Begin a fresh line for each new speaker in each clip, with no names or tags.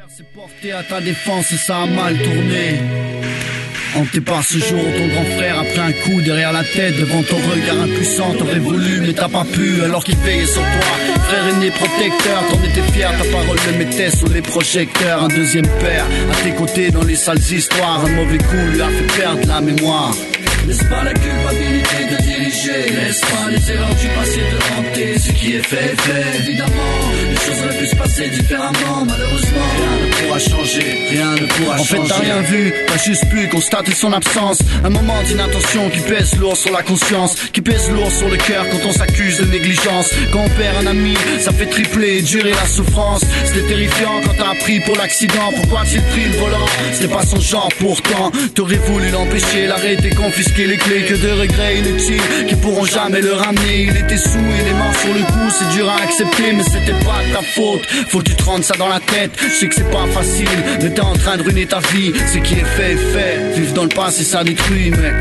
s'est porté à ta défense et ça a mal tourné. Hanté par ce jour où ton grand frère a pris un coup derrière la tête. Devant ton regard impuissant, t'aurais voulu mais t'as pas pu. Alors qu'il veillait sur toi, frère aîné protecteur. T'en étais fier, ta parole le mettait sous les projecteurs. Un deuxième père à tes côtés dans les sales histoires. Un mauvais coup lui a fait perdre la mémoire. Laisse pas la culpabilité de diriger. Laisse pas les erreurs du passé te hanter. Ce qui est fait est fait, évidemment. Les choses auraient pu se passer différemment. Malheureusement, rien ne pourra changer. Rien ne pourra changer. En fait t'as rien vu, t'as juste pu constater son absence. Un moment d'inattention qui pèse lourd sur la conscience, qui pèse lourd sur le cœur quand on s'accuse de négligence. Quand on perd un ami, ça fait tripler et durer la souffrance. C'était terrifiant quand t'as appris pour l'accident. Pourquoi tu pris le volant? C'était pas son genre pourtant. T'aurais voulu l'empêcher, l'arrêter, confisquer les clés, que de regrets inutiles qui pourront jamais le ramener. Il était sous, il est mort sur le coup, c'est dur à accepter, mais c'était pas ta faute. Faut que tu te rendes ça dans la tête. Je sais que c'est pas facile, mais t'es en train de ruiner ta vie. Ce qui est fait est fait. Vivre dans le passé, ça détruit, mec.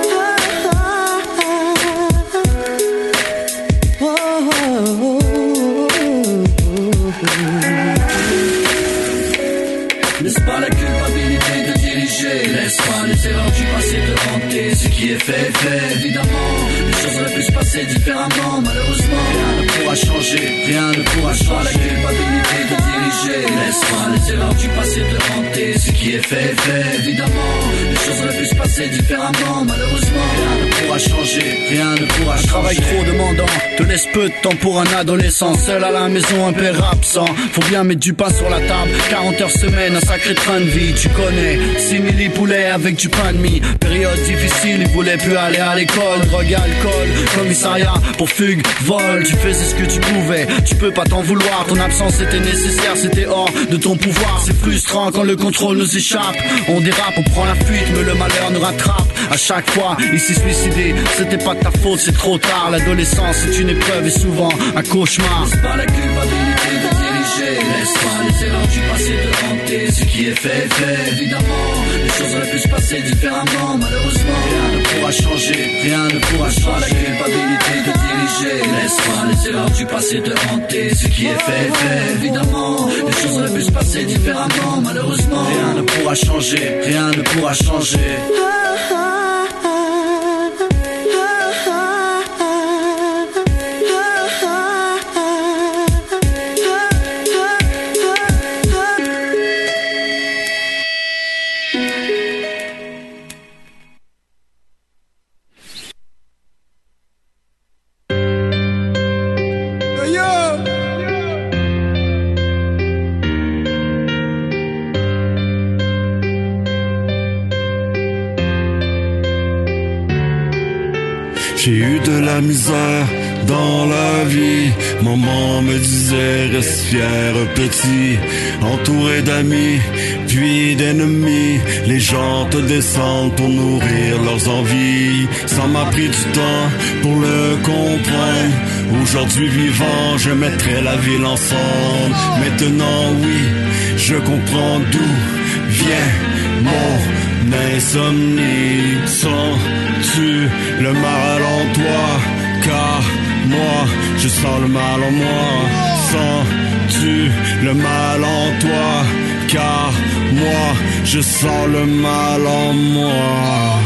Laisse pas la culpabilité de diriger. Laisse pas les erreurs du passé te hanter. Ce qui est fait est fait, évidemment. Les choses auraient pu se passer différemment. Malheureusement, rien ne pourra changer. Rien ne pourra changer. La culpabilité de diriger. Laisse pas les erreurs du passé te hanter. Ce qui est fait est fait, évidemment. Les choses auraient pu se passer différemment. Malheureusement, rien ne pourra changer. Rien ne pourra changer. Travail trop demandant te laisse peu de temps pour un adolescent. Seul à la maison, un père absent. Faut bien mettre du pain sur la table. 40 heures semaine, un sacré train de vie, tu connais. 6000 poulets avec du pain de mie. Période difficile, il voulait plus aller à l'école. Drogue, alcool, commissariat pour fugue, vol. Tu faisais ce que tu pouvais, tu peux pas t'en vouloir. Ton absence était nécessaire, c'était hors de ton pouvoir. C'est frustrant quand le contrôle nous échappe. On dérape, on prend la fuite, mais le malheur nous rattrape. À chaque fois, il s'est suicidé. C'était pas de ta faute, c'est trop tard. L'adolescence est une épreuve et souvent un cauchemar. C'est pas la culpabilité de diriger. Laisse pas les erreurs du passé te hanter. Ce qui est fait est fait, évidemment. Les choses auraient pu se passer différemment. Malheureusement, rien ne pourra changer. Rien ne pourra changer. La culpabilité de diriger. Laisse pas les erreurs du passé te hanter. Ce qui est fait est fait, évidemment. Les choses auraient pu se passer différemment. Malheureusement, rien ne pourra changer. Rien ne pourra changer.
J'ai eu de la misère dans la vie. Maman me disait reste fier petit, entouré d'amis puis d'ennemis. Les gens te descendent pour nourrir leurs envies. Ça m'a pris du temps pour le comprendre. Aujourd'hui vivant, je mettrai la ville ensemble. Maintenant oui, je comprends d'où vient mon insomnie. Sens-tu le mal en toi? Car moi, je sens le mal en moi. Sens-tu le mal en toi? Car moi, je sens le mal en moi.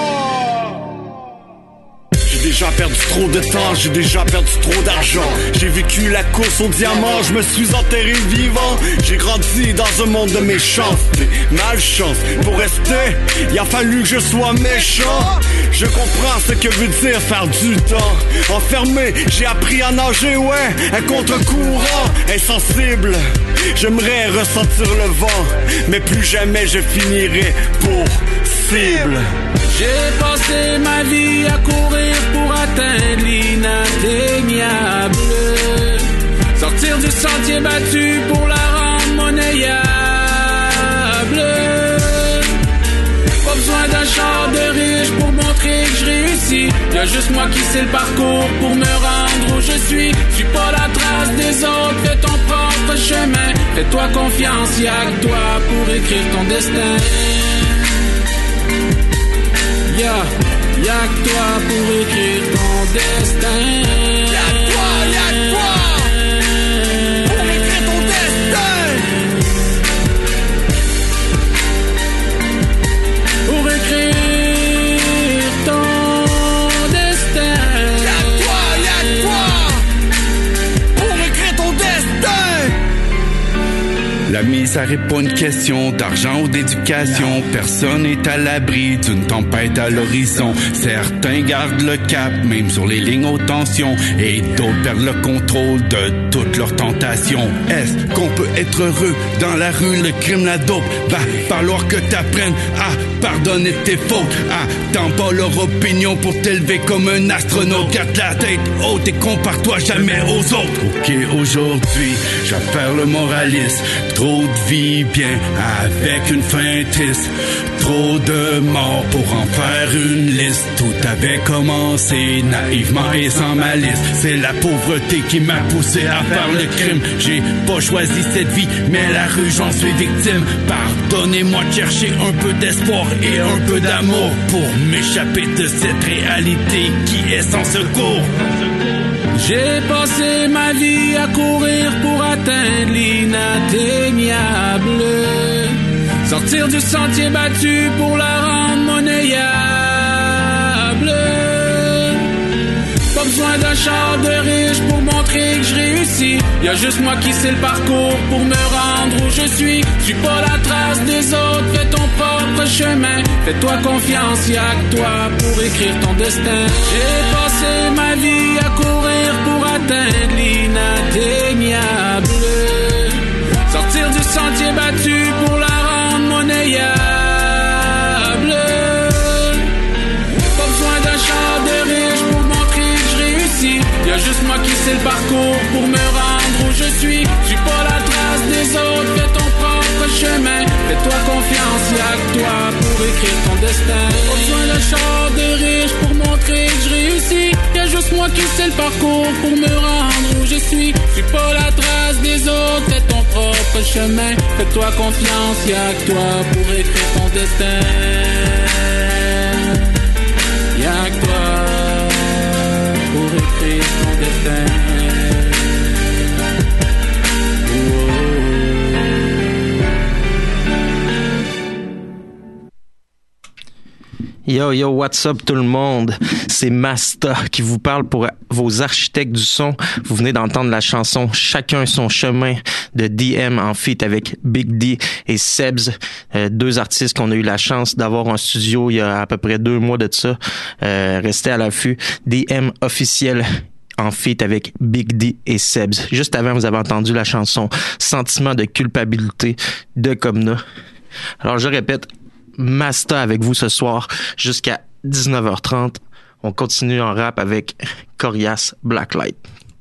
J'ai déjà perdu trop de temps, j'ai déjà perdu trop d'argent. J'ai vécu la course au diamant, je me suis enterré vivant. J'ai grandi dans un monde de méchanceté, malchance. Pour rester, il a fallu que je sois méchant. Je comprends ce que veut dire faire du temps enfermé, j'ai appris à nager, ouais, un contre-courant. Insensible, j'aimerais ressentir le vent, mais plus jamais je finirai pour cible.
J'ai passé ma vie à courir pour atteindre l'inatteignable. Sortir du sentier battu pour la rendre monnayable. Pas besoin d'un char de riche pour montrer que je réussis. Y'a juste moi qui sais le parcours pour me rendre où je suis. Suis pas la trace des autres, fais ton propre chemin. Fais-toi confiance, y'a que toi pour écrire ton destin. Y'a que toi pour écrire ton destin. Y'a que toi pour écrire ton destin.
La misère est pas une question d'argent ou d'éducation. Personne n'est à l'abri d'une tempête à l'horizon. Certains gardent le cap, même sur les lignes haute tension, et d'autres perdent le contrôle de toutes leurs tentations. Est-ce qu'on peut être heureux dans la rue, le crime, la dope? Va falloir que t'apprennes à pardonner tes fautes. Attends pas leur opinion pour t'élever comme un astronaute. Garde la tête haute et compare-toi jamais aux autres. Ok, aujourd'hui, je vais faire le moraliste. Trop de vie bien avec une fin triste. Trop de morts pour en faire une liste. Tout avait commencé naïvement et sans malice. C'est la pauvreté qui m'a poussé à faire le crime. J'ai pas choisi cette vie, mais la rue j'en suis victime. Pardonnez-moi de chercher un peu d'espoir et un peu d'amour pour m'échapper de cette réalité qui est sans secours.
J'ai passé ma vie à courir pour atteindre l'inatteignable. Sortir du sentier battu pour la rendre monnayable. Pas besoin d'un char de riche pour montrer que je réussis. Y'a juste moi qui sais le parcours pour me rendre où je suis. Suis pas la trace des autres, fais ton propre chemin. Fais-toi confiance, y'a que toi pour écrire ton destin. J'ai passé ma vie à courir pour atteindre l'inatteignable. Sortir du sentier battu pour la rendre monnayable. Pas besoin d'un char de riche pour montrer que je réussis. Y'a juste moi qui sais le parcours pour me rendre où je suis. Suis pas la trace des autres, fais ton propre chemin. Fais-toi confiance, y'a que toi pour écrire ton destin. Pas besoin d'un char de riche pour montrer que je réussis. Y'a juste moi qui sais le parcours pour me rendre où je suis. Suis pas la trace des autres, fais ton propre chemin. Fais-toi confiance, y'a que toi pour écrire ton destin. Y'a que toi pour écrire ton destin.
Yo, what's up tout le monde? C'est Masta qui vous parle pour vos architectes du son. Vous venez d'entendre la chanson Chacun son chemin de DM en feat avec Big D et Sebs, deux artistes qu'on a eu la chance d'avoir en studio il y a à peu près 2 mois de ça. Restez à l'affût. DM officiel en feat avec Big D et Sebs. Juste avant, vous avez entendu la chanson Sentiment de culpabilité de Comna. Alors, je répète, Masta avec vous ce soir jusqu'à 19h30. On continue en rap avec Corias Blacklight.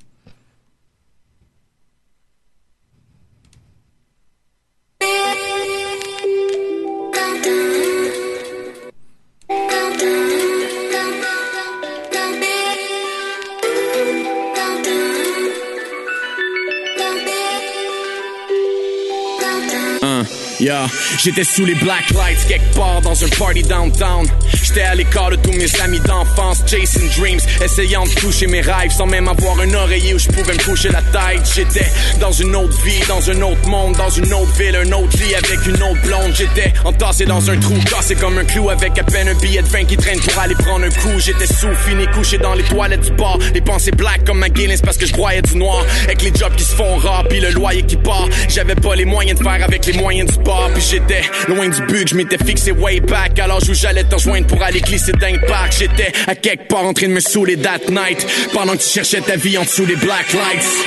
Yeah, j'étais sous les black lights quelque part dans un party downtown. J'étais à l'écart de tous mes amis d'enfance, chasing dreams, essayant de toucher mes rêves sans même avoir un oreiller où je pouvais me coucher la tête. J'étais dans une autre vie, dans un autre monde, dans une autre ville, un autre lit avec une autre blonde. J'étais entassé dans un trou, cassé comme un clou avec à peine un billet de 20 qui traîne pour aller prendre un coup. J'étais sous, fini, couché dans les toilettes du bar, les pensées black comme McGuinness parce que je broyais du noir. Avec les jobs qui se font rares pis le loyer qui part, j'avais pas les moyens de faire avec les moyens du bar. Puis j'étais loin du but que je m'étais fixé way back. Alors où j'allais te rejoindre pour aller glisser d'un parc. J'étais à quelque part en train de me saouler that night pendant que tu cherchais ta vie en dessous des black lights.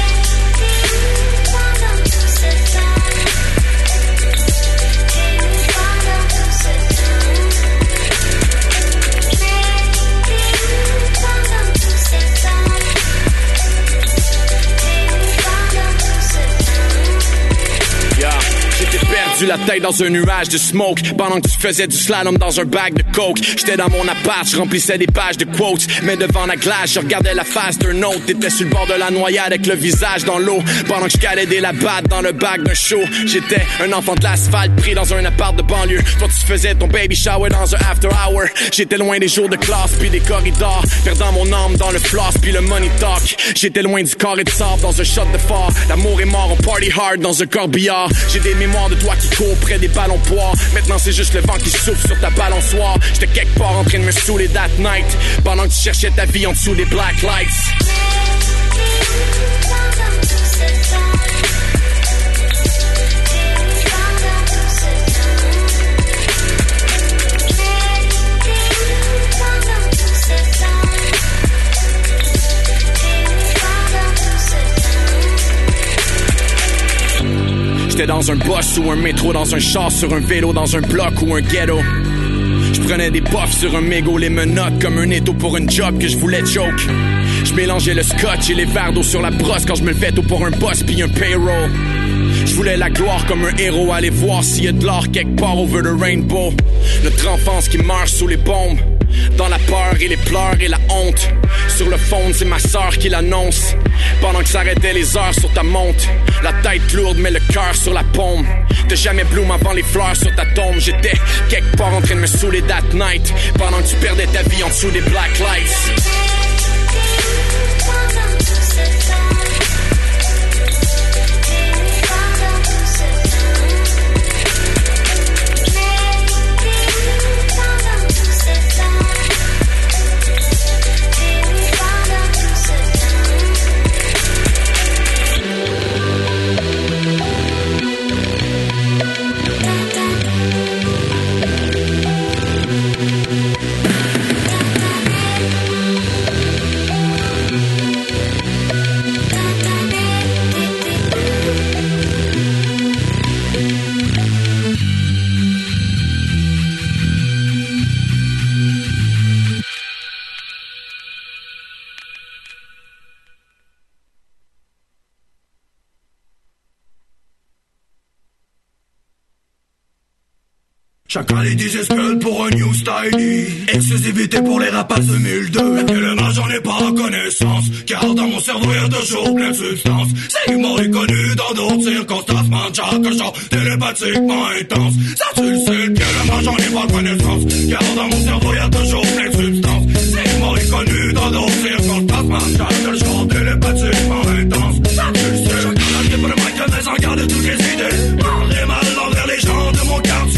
La tête dans un nuage de smoke pendant que tu faisais du slalom dans un bag de coke. J'étais dans mon appart, je remplissais des pages de quotes, mais devant la glace, je regardais la face d'un autre. T'étais sur le bord de la noyade avec le visage dans l'eau pendant que je calais des labattes dans le bac d'un show. J'étais un enfant de l'asphalte pris dans un appart de banlieue. Toi tu faisais ton baby shower dans un after hour. J'étais loin des jours de classe puis des corridors, perdant mon âme dans le floss puis le money talk. J'étais loin du carré de sable dans un shot de phare. L'amour est mort, on party hard dans un corbillard. J'ai des mémoires de toi qui court près des ballons poires. Maintenant c'est juste le vent qui souffle sur ta balançoire. J'étais quelque part en train de me saouler that night pendant que tu cherchais ta vie en dessous des black lights. J'étais dans un bus ou un métro, dans un char, sur un vélo, dans un bloc ou un ghetto. Je prenais des puffs sur un mégot, les menottes comme un étau pour une job que je voulais choke. Je mélangeais le scotch et les verres d'eau sur la brosse quand je me levais tôt pour un boss pis un payroll. Je voulais la gloire comme un héros, aller voir s'il y a de l'or quelque part over the rainbow. Notre enfance qui meurt sous les bombes, dans la peur et les pleurs et la honte. Sur le fond, c'est ma sœur qui l'annonce. Pendant que s'arrêtaient les heures sur ta montre, la tête lourde mais le cœur sur la paume. T'as jamais bloom avant les fleurs sur ta tombe. J'étais quelque part en train de me saouler that night, pendant que tu perdais ta vie en dessous des black lights.
Chacun les désespère pour un new style. Exclusivité pour les rapaces 2002. Actuellement j'en ai pas connaissance, car dans mon cerveau y'a toujours plein de substances. C'est l'humour est connu dans d'autres circonstances. Man, chaque genre télépathiquement intense. Ça tu le sais, actuellement j'en ai pas connaissance, car dans mon cerveau y'a toujours plein de substances. C'est l'humour est connu dans d'autres circonstances. Man, chaque genre télépathiquement intense. Ça tu le sais, chacun a le pour le mic, mais en garde toutes les idées. On est mal envers les gens de mon quartier.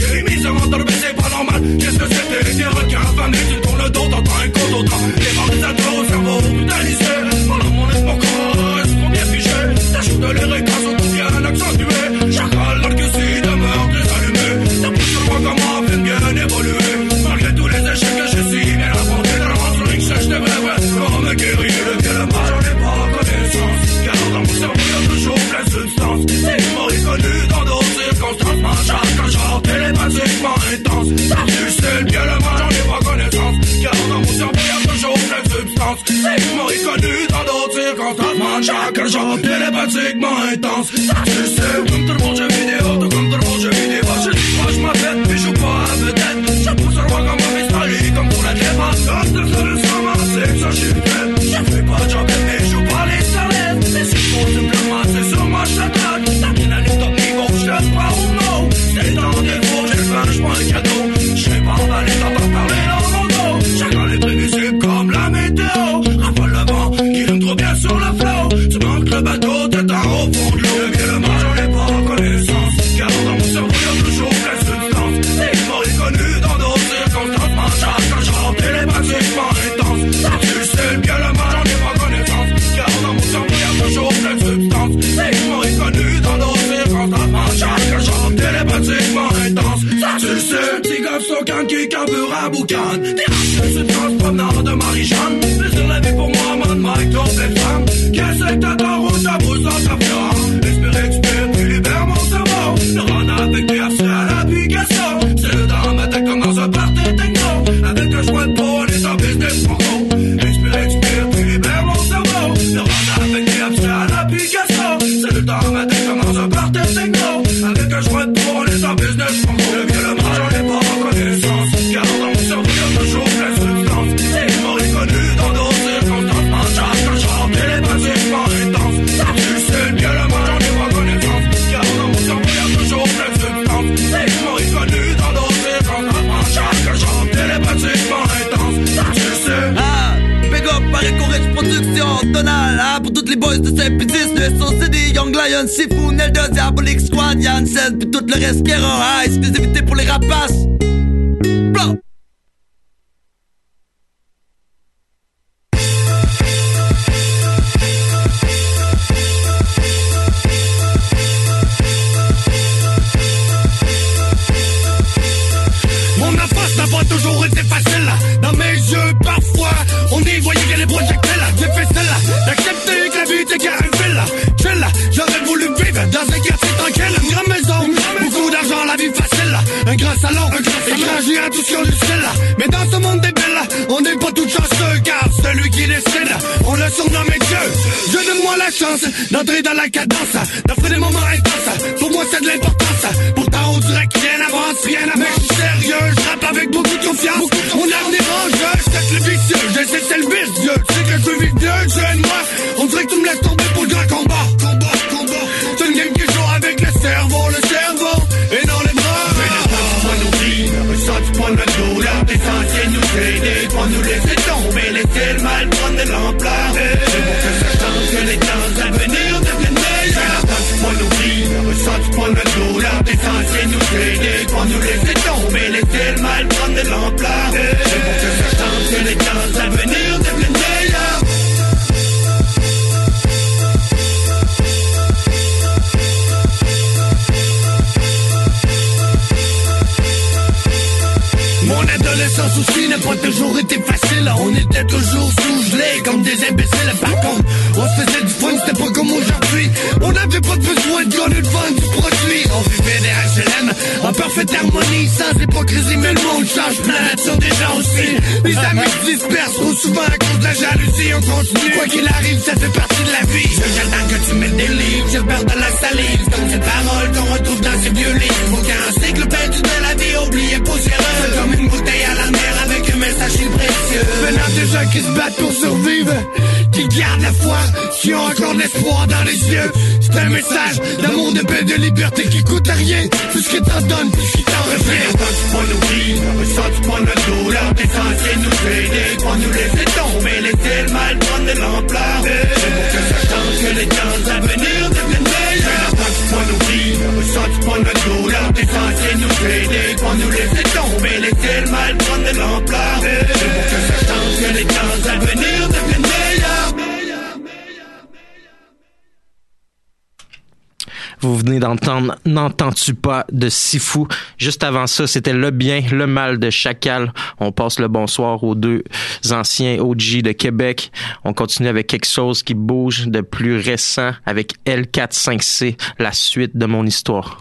C'est pas normal, qu'est-ce que c'était? Des requins affamés, tu tournes le dos, t'entends un coup d'autant. Les moralisateurs au cerveau, brutalisés. Pendant mon corps, est-ce qu'on bien fiché? T'ajoutes les récats, sont tout bien accentués. Chacal, l'arc-ci demeure désallumé. T'as plus sur moi comment peine bien évolué. Malgré tous les échecs que j'ai si bien affronté, de la rendre une sèche de vrai, comment me guérir? Le bien le mal, j'en ai pas connaissance, car dans mon cerveau y'a toujours plein de substances. C'est l'humour connu dans d'autres circonstances. Man, chaque genre télépathiquement intense. Ça tu sais, le bien le mal, j'en ai pas connaissance, car dans mon cerveau y'a toujours plein de substances. C'est l'humour connu dans d'autres circonstances. Man, chaque genre télépathiquement intense. Ça tu sais, comme tout le monde jeu vidéo, tout comme tout le monde jeu vidéo. Je dis pas, je m'appelle, puis je joue pas à vedette. Je pousse le roi comme un pistolet, comme pour la défense. Quand ça se laisse ramasser, ça j'suis fait. Je fais pas de job, mais je joue pas les salaires. Mais si faut simplement, c'est sur moi j'attaque. T'as bien allé top niveau, j'laisse pas au mot. C'est dans des fours, j'ai le pain, j'prends un cadeau. J'fais pas emballer, t'entends parler dans mon dos. Chacun est prévisible comme la météo. Rafale le vent, qui aime trop bien sur le flow. Tu manques le bateau, t'es au fond de l'eau. Le bien le mal, j'en ai pas connaissance, car dans mon cerveau y'a toujours plein de substances. C'est mort et connu dans d'autres circonstances. Man, chaque genre télépathiquement intense. Ça tu le sais, le bien le mal, j'en ai pas connaissance, car dans mon cerveau y'a toujours plein de substances. C'est mort et connu dans d'autres circonstances. Man, chaque genre télépathiquement intense. Ça tu le sais, petit gars saucan qui carbure à boucan. Des rachets substances provenant de Marie-Jeanne. Plaisir la vie pour moi, man, Mike, ton pleine femme. Qu'est-ce que t'attends ou ta bouche dans ta fleur? Expire, tu libères mon cerveau. Le run avec des abstraits à la Picasso. C'est le dans ma tête comme dans un party techno. Avec un joint de peau, on est en business franco. Expire, tu libères mon cerveau. Le run avec des abstraits à la Picasso. C'est le dans ma tête comme dans un party techno. Avec un joint de peau, on est en business franco. Le bien le mal, j'en ai pas reconnaissance, car dans mon cerveau y'a toujours plein de substances. C'est l'humour est connu dans d'autres circonstances. Man, chaque genre télépathiquement intense. Ça tu le sais, le bien le mal, j'en ai pas connaissance, car dans mon cerveau y'a toujours plein de substances. C'est l'humour est connu dans d'autres circonstances. Man, chaque genre télépathiquement intense. Ça tu le sais.
Ah, big up par Ecorich Production, Tonal, ah, pour toutes les boys de Saint-Pétis, le SOCD, Young Lion, Sifu, Nelda, Diabolic Squad, Yansen, pis tout le reste qui aura, ah, exclusivité pour les rapaces. Blah.
Mon enfance n'a pas toujours été facile. Dans mes yeux, parfois, on y voyait que les projectiles. J'ai fait celle-là, d'accepter que la vie était qu'un fil. Chill, j'aurais voulu vivre dans un quartier tranquille, une grande maison grand salon, écran géant tout sur le ciel. Mais dans ce monde des belles, on n'est pas tout chanceux, car celui qui décide, on le surnomme Dieu. Je donne-moi la chance d'entrer dans la cadence, d'offrir des moments intenses. Pour moi c'est de l'importance. Pourtant on dirait que rien n'avance, rien n'avance. Mais je suis sérieux, je rappe avec beaucoup de confiance. Mon avenir en jeu, c'est le vicieux, j'essaie c'est le vicieux. Tu sais que je veux vivre Dieu, jeune moi. On dirait que tu me laisses tomber pour le grand combat. C'est une game qui joue avec le cerveau et non les bras. Mais le temps du point nous vit, ressent du point de notre douleur. T'es censé nous aider, pour nous laisser tomber, laisser le mal prendre de l'ampleur. C'est pour que ça change, que les temps à venir deviennent meilleurs. Mais le temps du point nous vit, ressent du point de notre douleur. T'es censé nous aider, pour nous laisser tomber, laisser le mal prendre de l'ampleur. C'est pour que ça change, que les temps à venir deviennent meilleurs. Mon adolescence aussi n'a pas toujours été facile. On était toujours sous-gelés comme des imbéciles. Par contre, on se faisait du fun, c'était pas comme aujourd'hui. On n'avait pas besoin de gagner le fun du produit. On vivait des HLM en parfaite harmonie, sans hypocrisie. Mais le monde change, la nature des gens aussi. Les amis se dispersent trop souvent à cause de la jalousie. On continue, quoi qu'il arrive, ça fait partie de la vie. J'attends que tu mettes des livres, j'espère de la salive. Comme ces paroles qu'on retrouve dans ces vieux livres. Aucun encyclopédie de la vie, oubliez poussiéreuse. Comme une bouteille à la mer avec un message si précieux. Venant des gens qui se battent pour survivre, qui gardent la foi, qui ont encore l'espoir dans les yeux. C'est un message d'amour, de paix, de liberté qui coûte à rien. Plus que t'en donnes, plus qu'il t'en revient. Quand tu prends nos vies, ressens tu prends notre douleur. T'es censé nous aider, pour nous laisser tomber, laisser le mal prendre de l'ampleur. C'est pour que ça change, que les temps à venir deviennent meilleurs. Quand tu prends nos vies, ressens tu prends notre douleur. T'es censé nous aider, pour nous laisser tomber, laisser le mal prendre de l'ampleur. C'est pour que ça change, que les temps à venir deviennent meilleurs.
Vous venez d'entendre N'entends-tu pas de Sifu. Juste avant ça, c'était Le Bien, Le Mal de Chacal. On passe le bonsoir aux deux anciens OG de Québec. On continue avec quelque chose qui bouge de plus récent avec L45C, la suite de mon histoire.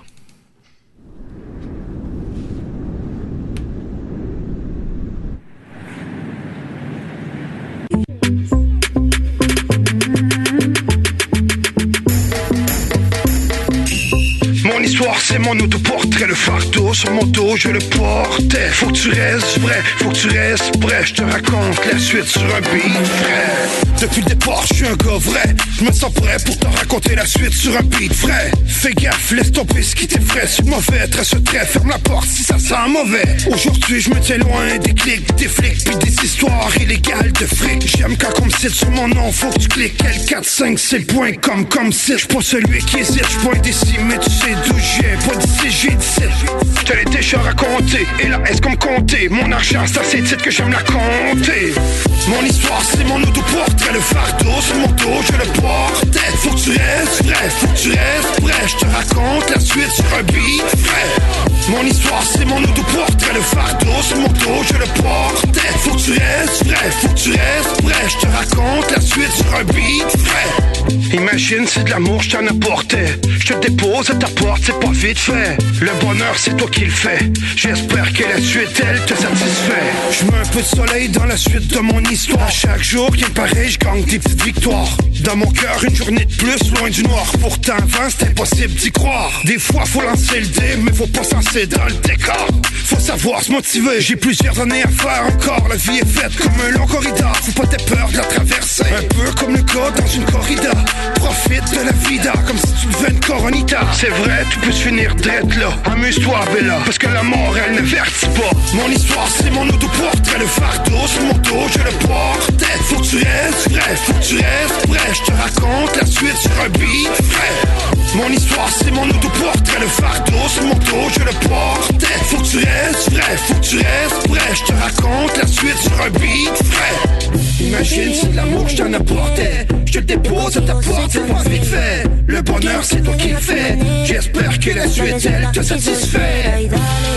Mon histoire c'est mon autoportrait, le fardeau sur mon dos je le portais. Faut que tu restes vrai, faut que tu restes prêt. Je te raconte la suite sur un beat frais. Depuis le départ je suis un gars vrai, je me sens prêt pour te raconter la suite sur un beat frais. Fais gaffe, laisse tomber ce qui t'effraie. C'est mauvais, trace ce trait, ferme la porte si ça sent mauvais. Aujourd'hui je me tiens loin des clics, des flics, puis des histoires illégales de fric. J'aime quand on me cite sur mon nom, faut que tu cliques L45 c'est le point comme site. J'suis pas celui qui hésite, j'suis pas indécis, mais tu sais d'où j'ai, pas d'ici j'ai d'ici. Je te l'ai déjà raconté, et là est-ce qu'on me comptait? Mon argent c'est assez titre que j'aime la compter. Mon histoire c'est mon autoportrait, le fardeau sur mon dos je le portais. Faut que tu restes vrai, faut que tu restes prêt. Je te raconte la suite sur un beat frais. Mon histoire c'est mon autoportrait, le fardeau sur mon dos je le portais. Faut que tu restes vrai, faut que tu restes prêt. Je te raconte la suite sur un beat frais. Imagine c'est de l'amour je t'en apportais. Je te dépose à ta porte, c'est pas vite fait. Le bonheur c'est toi qui le fais. J'espère que la suite elle te satisfait. Je mets un peu de soleil dans la suite de mon histoire. Chaque jour rien de pareil, je gagne des petites victoires. Dans mon cœur une journée de plus loin du noir. Pourtant avant c'était impossible d'y croire. Des fois faut lancer le dé mais faut pas s'encer dans le décor. Faut savoir se motiver, j'ai plusieurs années à faire encore. La vie est faite comme un long corridor. Faut pas t'aies peur de la traverser. Un peu comme le gars dans une corrida. Profite de la vida comme si tu devais une coronita. C'est vrai, tu peux finir drette là. Amuse-toi Bella, parce que la mort elle n'avertit pas. Mon histoire c'est mon autoportrait, le fardeau sur mon dos je le portais. Faut que tu restes vrai, faut que tu restes prêt. Je te raconte la suite sur un beat frais. Mon histoire c'est mon autoportrait, le fardeau sur mon dos je le portais. Faut que tu restes vrai, faut que tu restes prêt. Je te raconte la suite sur un beat frais. Imagine c'est de l'amour que je t'en apportais. Je te dépose à ta porte, c'est pas vite fait. Le bonheur c'est toi qui le fais. J'espère que la suite elle te satisfait.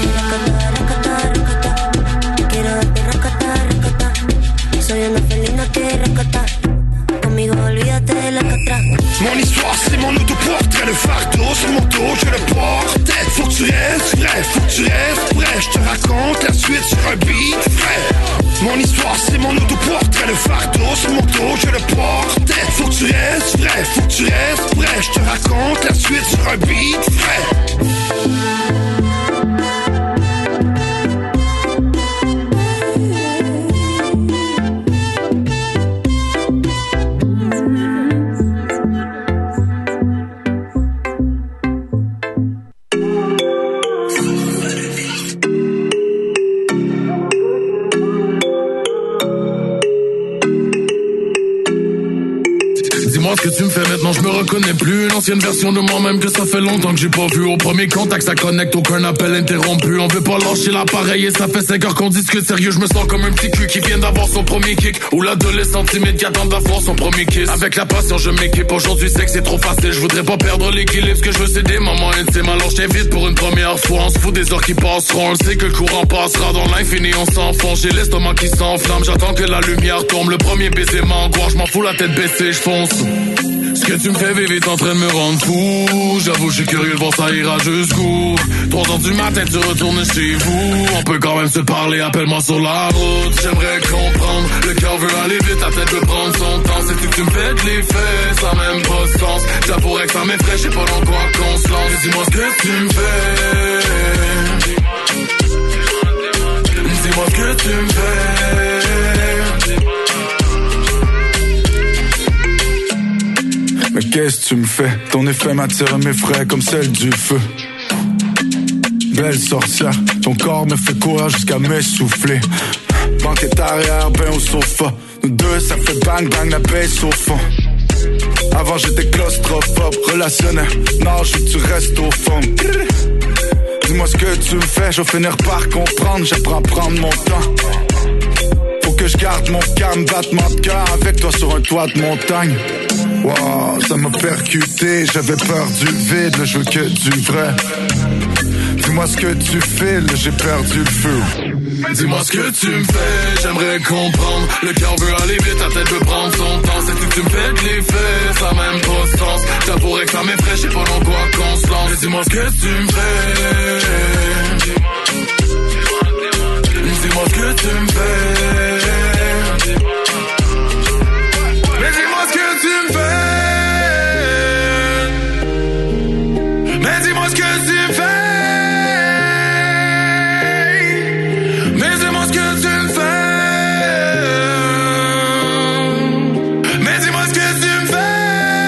Mon histoire c'est mon autoportrait, le fardeau sur mon dos je le portais. Faut que tu restes vrai, faut que tu restes prêt. sur un beat frais. Mon histoire c'est mon autoportrait, le fardeau sur mon dos je le portais. Faut que tu restes vrai, faut que tu restes prêt. Je te raconte la suite sur un beat frais.
Ce que tu me fais maintenant, je me reconnais plus. L'ancienne version de moi-même que ça fait longtemps que j'ai pas vu. Au premier contact, ça connecte, aucun appel interrompu. On veut pas lâcher l'appareil et ça fait 5 heures qu'on discute sérieux. Je me sens comme un petit cul qui vient d'avoir son premier kick. Ou l'adolescent timide qui attend d'avoir son premier kiss. Avec la passion, je m'équipe. Aujourd'hui, c'est que c'est trop facile. Je voudrais pas perdre l'équilibre. Ce que je veux, c'est des moments intimes. Alors je t'invite pour une première fois. On se fout des heures qui passeront. On sait que le courant passera dans l'infini. On s'enfonce. J'ai l'estomac qui s'enflamme. J'attends que la lumière tombe. Le premier baiser m'angoisse. Je m'en fous la tête baissée, je fonce. Ce que tu me fais vivre est en train de me rendre fou. J'avoue, je suis curieux de voir ça ira jusqu'où. 3h du matin, tu retournes chez vous. On peut quand même se parler, appelle-moi sur la route. J'aimerais comprendre, le cœur veut aller vite, ta tête veut prendre son temps. C'est que tu me fais de l'effet, ça n'a même pas de sens. J'avouerais que ça m'effraie, je sais pas dans quoi qu'on se lance. Dis-moi ce que tu me fais. Dis-moi ce que tu me fais.
Mais qu'est-ce que tu me fais? Ton effet m'attire mes frais comme celle du feu. Belle sorcière, ton corps me fait courir jusqu'à m'essouffler. Banquette arrière, ben au sofa. Nous deux, ça fait bang bang, la baisse au fond. Avant j'étais claustrophobe, relationnel. Non, je veux que tu restes au fond. Dis-moi ce que tu me fais, je vais finir par comprendre. J'apprends à prendre mon temps. Faut que je garde mon calme, battement de cœur avec toi sur un toit de montagne. Wow, ça m'a percuté, j'avais peur du vide, là je veux que du vrai. Dis-moi ce que tu fais, là j'ai perdu le feu.
Dis-moi ce que tu me fais, j'aimerais comprendre. Le cœur veut aller vite, ta tête veut prendre son temps. C'est que tu me fais de l'effet, ça n'a même pas de sens. J'avouerais que ça m'effraie, je sais pas dans quoi qu'on se lance. Dis-moi ce que tu me fais. Dis-moi ce que tu me fais. Mais dis-moi ce que tu me fais. Mais dis-moi ce que tu me fais. Mais dis-moi ce que tu me fais. Mais dis-moi ce que tu me fais.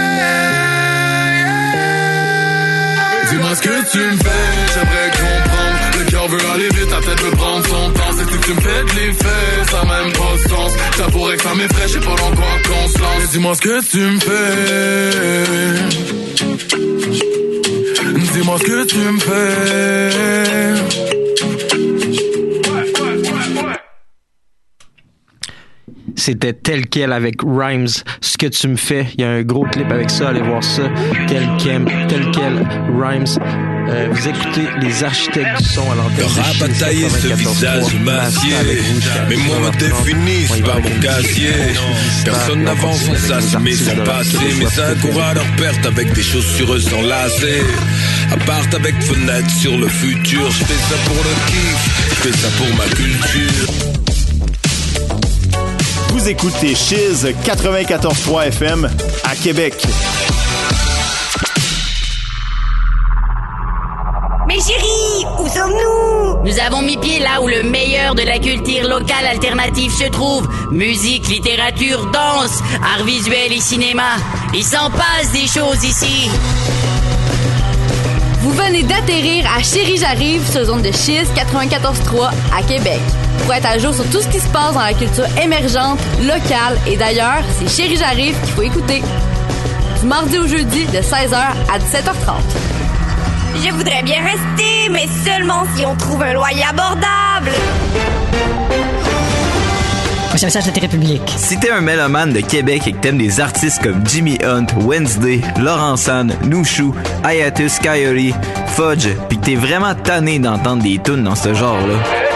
Dis-moi ce que tu me fais. J'aimerais comprendre. Le cœur veut aller vite, ta tête veut prendre son temps. C'est que tu me fais de l'effet, ça n'a même pas de sens. J'avouerais que ça m'effraie, je sais pas dans quoi qu'on se lance. Mais dis-moi ce que tu me fais. Dis-moi ce que tu me fais.
C'était Tel Quel avec Rhymes, ce que tu me fais. Il y a un gros clip avec ça, allez voir ça. Tel Quel, Rhymes. Vous écoutez les architectes du son à l'antenne.
Le rap a taillé ce visage massier, mais moi me définis, c'est pas mon casier. Personne n'avance sans s'assumer son passé, mais ça court à leur perte avec des chaussures sans lacets. Appart avec fenêtre sur le futur, je fais ça pour le kiff, je fais ça pour ma culture.
Vous écoutez Chiz 94.3 FM à Québec.
Mais chérie, où sommes-nous? Nous avons mis pied là où le meilleur de la culture locale alternative se trouve. Musique, littérature, danse, arts visuels et cinéma. Il s'en passe des choses ici.
Vous venez d'atterrir à Chérie J'arrive sur zone de Chiz 94.3 à Québec. Pour être à jour sur tout ce qui se passe dans la culture émergente, locale et d'ailleurs, c'est Chérie J'arrive qu'il faut écouter. Du mardi au jeudi de 16h à 17h30.
Je voudrais bien rester, mais seulement si on trouve un loyer abordable.
C'est un message de Télépublique.
Si t'es un mélomane de Québec et que t'aimes des artistes comme Jimmy Hunt, Wednesday, Laurent San, Nouchou, Hiatus Coyote, Fudge, pis que t'es vraiment tanné d'entendre des tunes dans ce genre-là.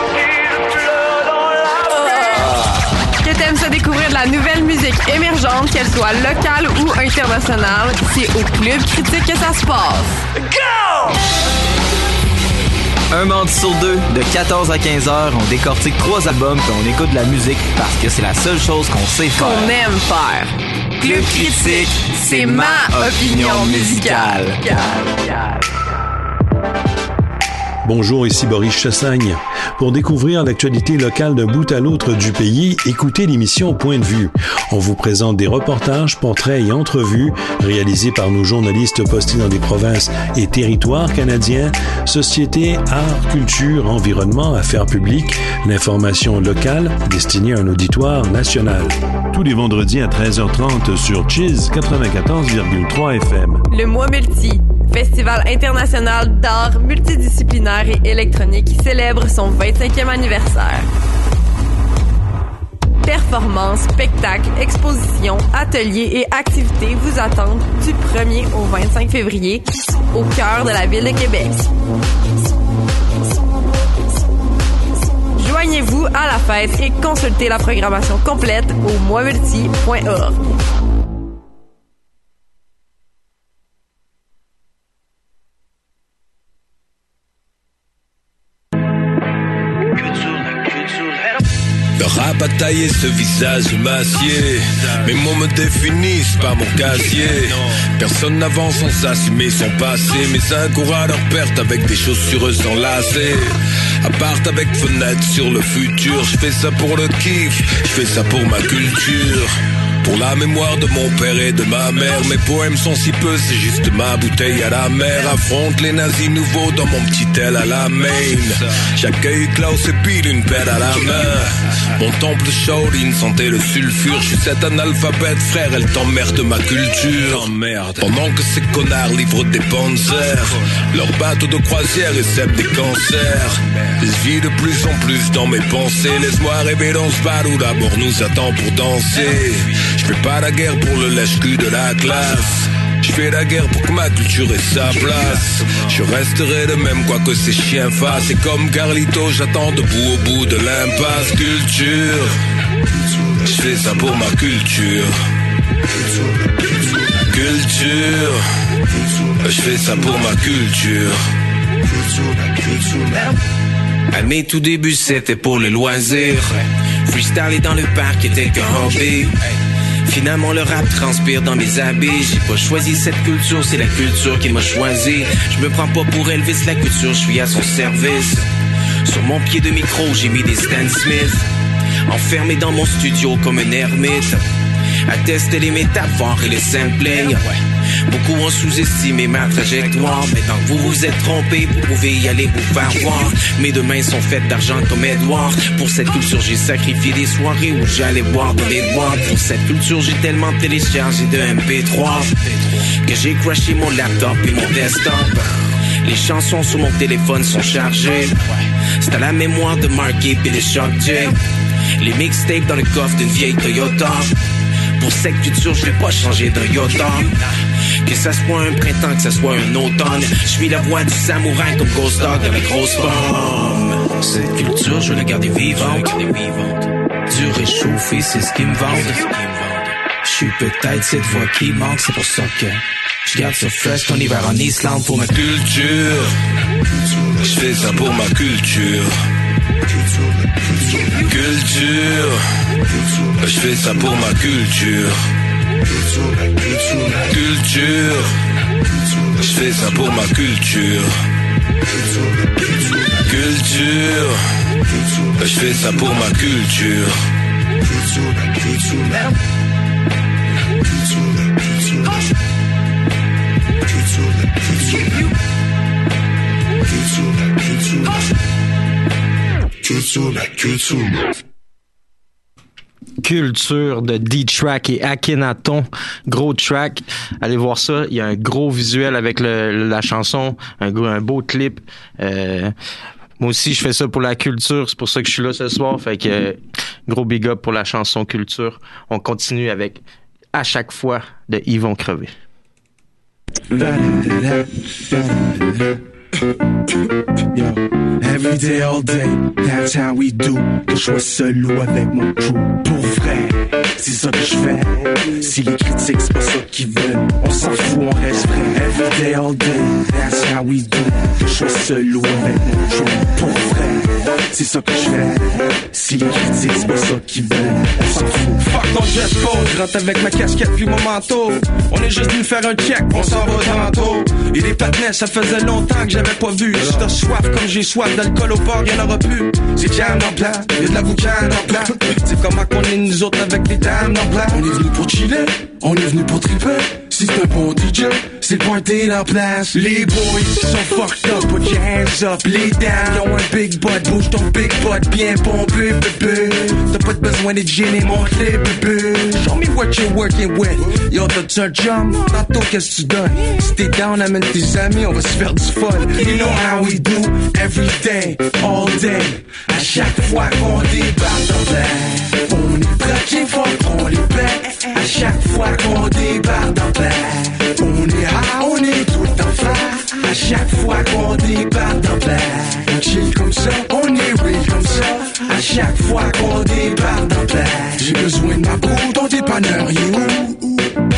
Que t'aimes se découvrir de la nouvelle musique émergente, qu'elle soit locale ou internationale, c'est au Club Critique que ça se passe. Go!
Un mardi sur deux, de 14 à 15 heures, on décortique 3 albums puis on écoute de la musique parce que c'est la seule chose qu'on sait faire.
Qu'on aime faire. Club Critique, c'est ma opinion musicale.
Bonjour, ici Boris Chassagne. Pour découvrir l'actualité locale d'un bout à l'autre du pays, écoutez l'émission Point de vue. On vous présente des reportages, portraits et entrevues réalisés par nos journalistes postés dans des provinces et territoires canadiens, société, art, culture, environnement, affaires publiques, l'information locale destinée à un auditoire national. Tous les vendredis à 13h30 sur Chiz 94,3 FM.
Le Mois Multi, Festival international d'art multidisciplinaire et électronique qui célèbre son 25e anniversaire. Performances, spectacles, expositions, ateliers et activités vous attendent du 1er au 25 février au cœur de la ville de Québec. Joignez-vous à la fête et consultez la programmation complète au moismulti.org.
Le rap a taillé ce visage macié. Mes mots me définissent pas mon casier. Personne n'avance sans s'assumer son passé. Mes uns courent à leur perte avec des chaussures enlacées. Appart avec fenêtre sur le futur. Je fais ça pour le kiff, je fais ça pour ma culture. Pour la mémoire de mon père et de ma mère. Mes poèmes sont si peu, c'est juste ma bouteille à la mer. Affronte les nazis nouveaux dans mon petit aile à la main. J'accueille Klaus et pile une pelle à la main. Mon temple Shaolin sentait le sulfure. Je suis cet analphabète frère, elle t'emmerde ma culture. Pendant que ces connards livrent des panzers, leur bateau de croisière essaiment des cancers. Je vis de plus en plus dans mes pensées. Laisse-moi rêver dans ce bar où la mort nous attend pour danser. Je fais pas la guerre pour le lèche-cul de la classe. Je fais la guerre pour que ma culture ait sa place. Je resterai le même quoi que ces chiens fassent. Et comme Carlito, j'attends debout au bout de l'impasse. Culture, je fais ça pour ma culture. Culture, je fais ça pour ma culture.
À mes tout débuts, c'était pour le loisir. Freestyler dans le parc était qu'un hobby. Finalement le rap transpire dans mes habits. J'ai pas choisi cette culture, c'est la culture qui m'a choisi. Je me prends pas pour Elvis, la culture, je suis à son service. Sur mon pied de micro, j'ai mis des Stan Smith. Enfermé dans mon studio comme un ermite. À tester les métaphores et les sampling. Beaucoup ont sous-estimé ma trajectoire. Mais tant que vous vous êtes trompé, vous pouvez y aller vous faire voir. Mes deux mains sont faites d'argent comme Edouard. Pour cette culture j'ai sacrifié des soirées où j'allais boire dans les boîtes. Pour cette culture j'ai tellement téléchargé de MP3 que j'ai crashé mon laptop et mon desktop. Les chansons sur mon téléphone sont chargées. C'est à la mémoire de Marky et les Shock J. Les mixtapes dans le coffre d'une vieille Toyota. Pour cette culture, je vais pas changer d'un iota. Que ça soit un printemps, que ça soit un automne. Je suis la voix du samouraï comme Ghost Dog dans la grosse pomme. Cette culture, je veux la garder vivante. Du réchauffé, c'est ce qui me vendent. Je suis peut-être cette voix qui manque, c'est pour ça que je garde ça fresh ton hiver en Islande pour ma culture.
Je fais ça pour ma culture. Culture, je fais ça pour ma culture. Culture, je fais ça pour ma culture. Culture, je fais ça pour ma culture.
Culture de D-Track et Akhenaton, gros track, allez voir ça, il y a un gros visuel avec la chanson, un beau clip. Moi aussi je fais ça pour la culture, c'est pour ça que je suis là ce soir, fait que gros big up pour la chanson Culture. On continue avec À chaque fois de Yvon Crevé.
Yo, every
Every day, all day, that's how we do. Que je sois seul ou avec mon crew. Pour vrai, c'est ça que je fais. Si les critiques, c'est pas ça qu'ils veulent, on s'en fout, on reste vrai. Every day, all day, that's how we do. Que je sois seul ou avec mon crew. Pour vrai, c'est ça que je fais. Si les critiques, c'est pas ça qu'ils veulent, on s'en fout.
Fuck ton dress code, je rentre avec ma casquette puis mon manteau. On est juste venu faire un check, on s'en va tantôt. Et les patinets, ça faisait longtemps que j'avais pas vu. Si t'as soif comme j'ai soif d'alcool au port, y'en aura plus. C'est jam en plan, y'a de la boucane en plan. C'est comment qu'on est nous autres avec des dames en plan.
On est venu pour chiller, on est venu pour triper. Si c'est un bon DJ, c'est le party en place.
Les boys sont fucked up, put your hands up, lay down. Y'ont un big butt, bouge ton big butt, bien pompé, bébé. T'as pas de besoin de gêner, monte-les, bébé. Show me what you're working with. Yo, t'as-tu un jump? Tantôt, qu'est-ce que tu donnes? Si t'es down, amène tes amis, on va se faire du fun. You know how we do, every day, all day. À chaque fois qu'on débarque dans l'air, on est braqué fort, on les pète. À chaque fois qu'on débarque dans l'air, on est high, on est tout le temps fly. À chaque fois qu'on débarque dans l'air, on chill comme ça, on est real comme ça. À chaque fois qu'on débarque dans l'air, j'ai besoin de ma broue, ton dépanneur, you.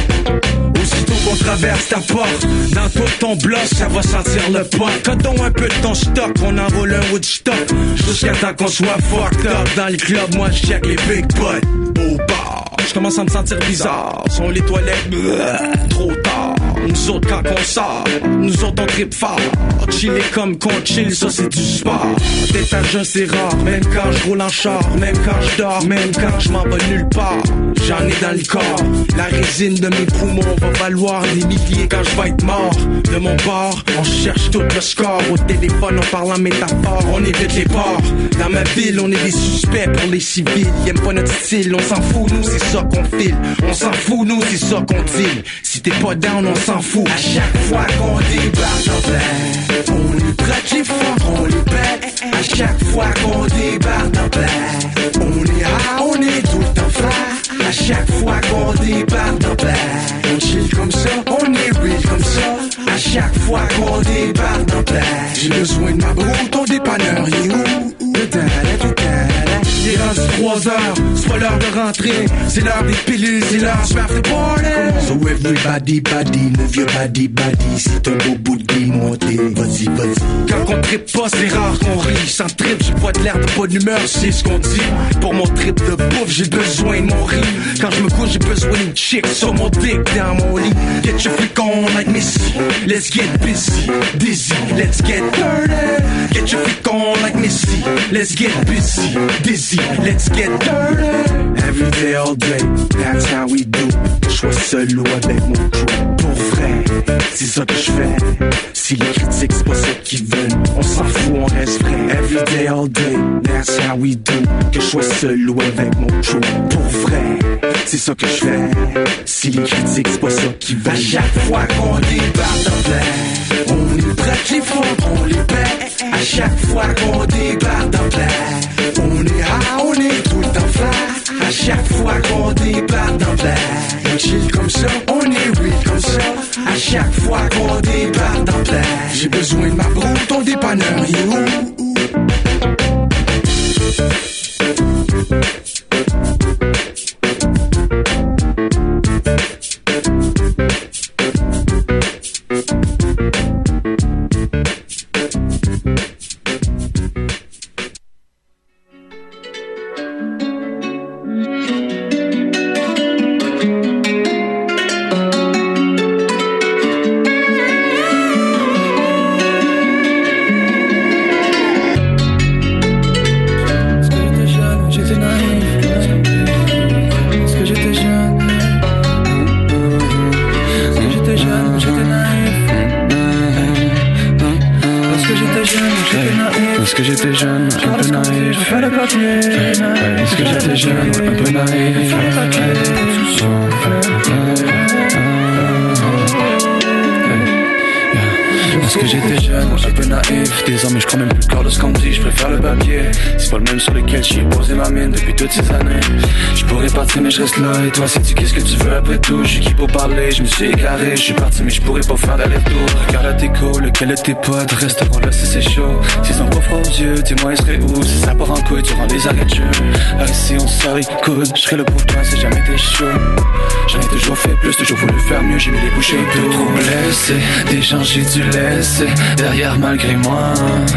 Aussitôt qu'on traverse ta porte, dans tout ton bloc, ça va sentir le pot. Cotons un peu de ton stock, on envole un Woodstock. Jusqu'à temps qu'on soit fucked up. Dans le club, moi je check les big butts. Au bar, je commence à me sentir bizarre. Sont les toilettes, trop tard. Nous autres quand on sort, nous autres on tripe fort. Chiller comme qu'on chill, ça c'est du sport. D'être à jeun c'est rare, même quand je roule en char. Même quand je dors, même quand je m'en vais nulle part. J'en ai dans le corps, la résine de mes poumons va valoir des milliers quand je vais être mort. De mon bord, on cherche tout le score. Au téléphone on parle en métaphore, on évite les ports. Dans ma ville on est des suspects pour les civils. Ils aiment pas notre style, on s'en fout, nous c'est ça qu'on file. On s'en fout, nous c'est ça qu'on dit. Si t'es pas down, on s'en fout. À chaque fois qu'on débarque dans l'air, on est braqué fort, on les pète. À chaque fois qu'on débarque dans l'air, on est high, on est tout le temps fly. À chaque fois qu'on débarque dans l'air, on chill comme ça, on est real comme ça. À chaque fois qu'on débarque dans l'air, j'ai besoin de ma broue, ton dépanneur, you. Il est rendu 3 heures, c'est pas l'heure de rentrer. C'est l'heure des pilules, c'est l'heure du after party. So everybody, move your body. C'est un beau bout de game monté, vas-y. Quand on trippe pas, c'est rare qu'on rit. Sans trip, j'ai pas de l'air de bonne humeur, c'est ce qu'on dit. Pour mon trip de bouffe, j'ai besoin de mon riz. Quand je me couche, j'ai besoin d'une chick sur mon dick dans mon lit. Get your freak on like Missy, let's get busy. Dizzy, let's get dirty. Get your freak on like Missy, let's get busy. Dizzy, let's get dirty. Every day, all day, that's how we do. Que je sois seul ou avec mon crew. Pour vrai, c'est ça que je fais. Si les critiques, c'est pas ça qu'ils veulent, on s'en fout, on reste vrai. Every day, all day, that's how we do. Que je sois seul ou avec mon crew. Pour vrai, c'est ça que je fais. Si les critiques, c'est pas ça qu'ils veulent. À chaque fois qu'on débarque dans l'air, on est braqué fort, on les pète. À chaque fois qu'on débarque dans l'air, on est high, on est tout le temps fly. À chaque fois qu'on débarque dans l'air, on chill comme ça, on est real comme ça. À chaque fois qu'on débarque dans l'air, j'ai besoin de ma broue, ton dépanneur, you.
Est-ce que j'étais jeune, un peu naïf? Est-ce que j'étais jeune, un peu naïf? Est-ce que j'étais jeune, un peu naïf? Désormais je crois même plus le corps de ce qu'on me dit. Je préfère le papier, c'est pas le même sur lequel j'y ai posé ma mine depuis toutes ces années. Je pourrais partir mais je reste là. Et toi sais-tu qu'est-ce que tu veux après tout? Je suis qui pour parler, je me suis égaré. Je suis parti mais je pourrais pas faire d'aller-retour. Regarde à tes co, lequel est tes potes? Resteront là si c'est chaud. S'ils ont pas froid aux yeux, dis-moi ils seraient où? Si ça part en couille durant les arrêts de jeu. Si on sort les coudes, je serai là pour toi si jamais t'es chaud. J'en ai toujours fait plus, toujours voulu faire mieux, j'ai mis les bouchées d'eau. Trop blessé, des gens j'ai dû laisser derrière malgré moi.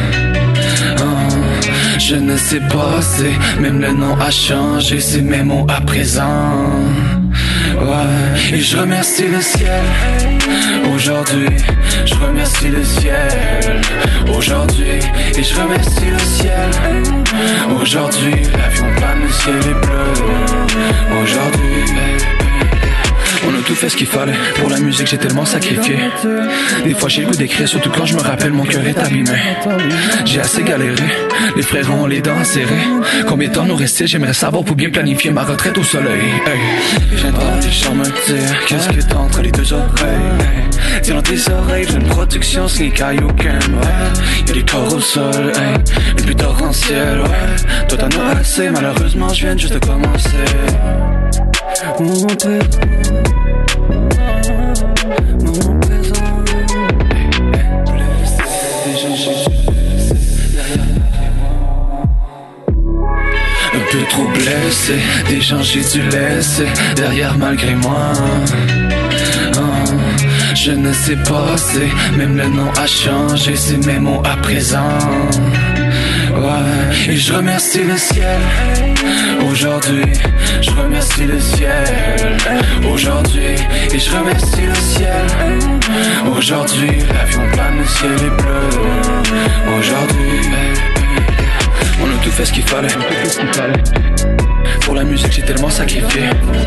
Je ne sais pas, c'est même le nom a changé, c'est mes mots à présent. Ouais, et je remercie le ciel. Aujourd'hui, je remercie le ciel. Aujourd'hui, et je remercie le ciel. Aujourd'hui, l'avion plane, le ciel est bleu. Aujourd'hui, on a tout fait ce qu'il fallait. Pour la musique, j'ai tellement sacrifié. Des fois, j'ai le goût d'écrire, surtout quand je me rappelle, mon cœur est abîmé. J'ai assez galéré, les frères ont les dents serrées. Combien de temps nous restait, j'aimerais savoir pour bien planifier ma retraite au soleil. Hey. J'entends des chants me dire, qu'est-ce que t'as entre les deux oreilles? Hey. Tiens dans tes oreilles, j'ai une production sneak à Yoken. Ouais. Y'a des corps au sol, hey. Une pluie torrentielle, ouais. Toi t'en as assez, malheureusement, je viens juste de commencer. Un peu trop blessé, des gens j'ai dû laisser derrière malgré moi. Je ne sais pas, c'est même le nom a changé, c'est mes mots à présent. Ouais, et je remercie le ciel. Aujourd'hui, je remercie le ciel. Aujourd'hui, et je remercie le ciel. Aujourd'hui, l'avion plane, le ciel est bleu. Aujourd'hui, on a tout fait ce qu'il fallait. Pour la musique, j'ai tellement sacrifié.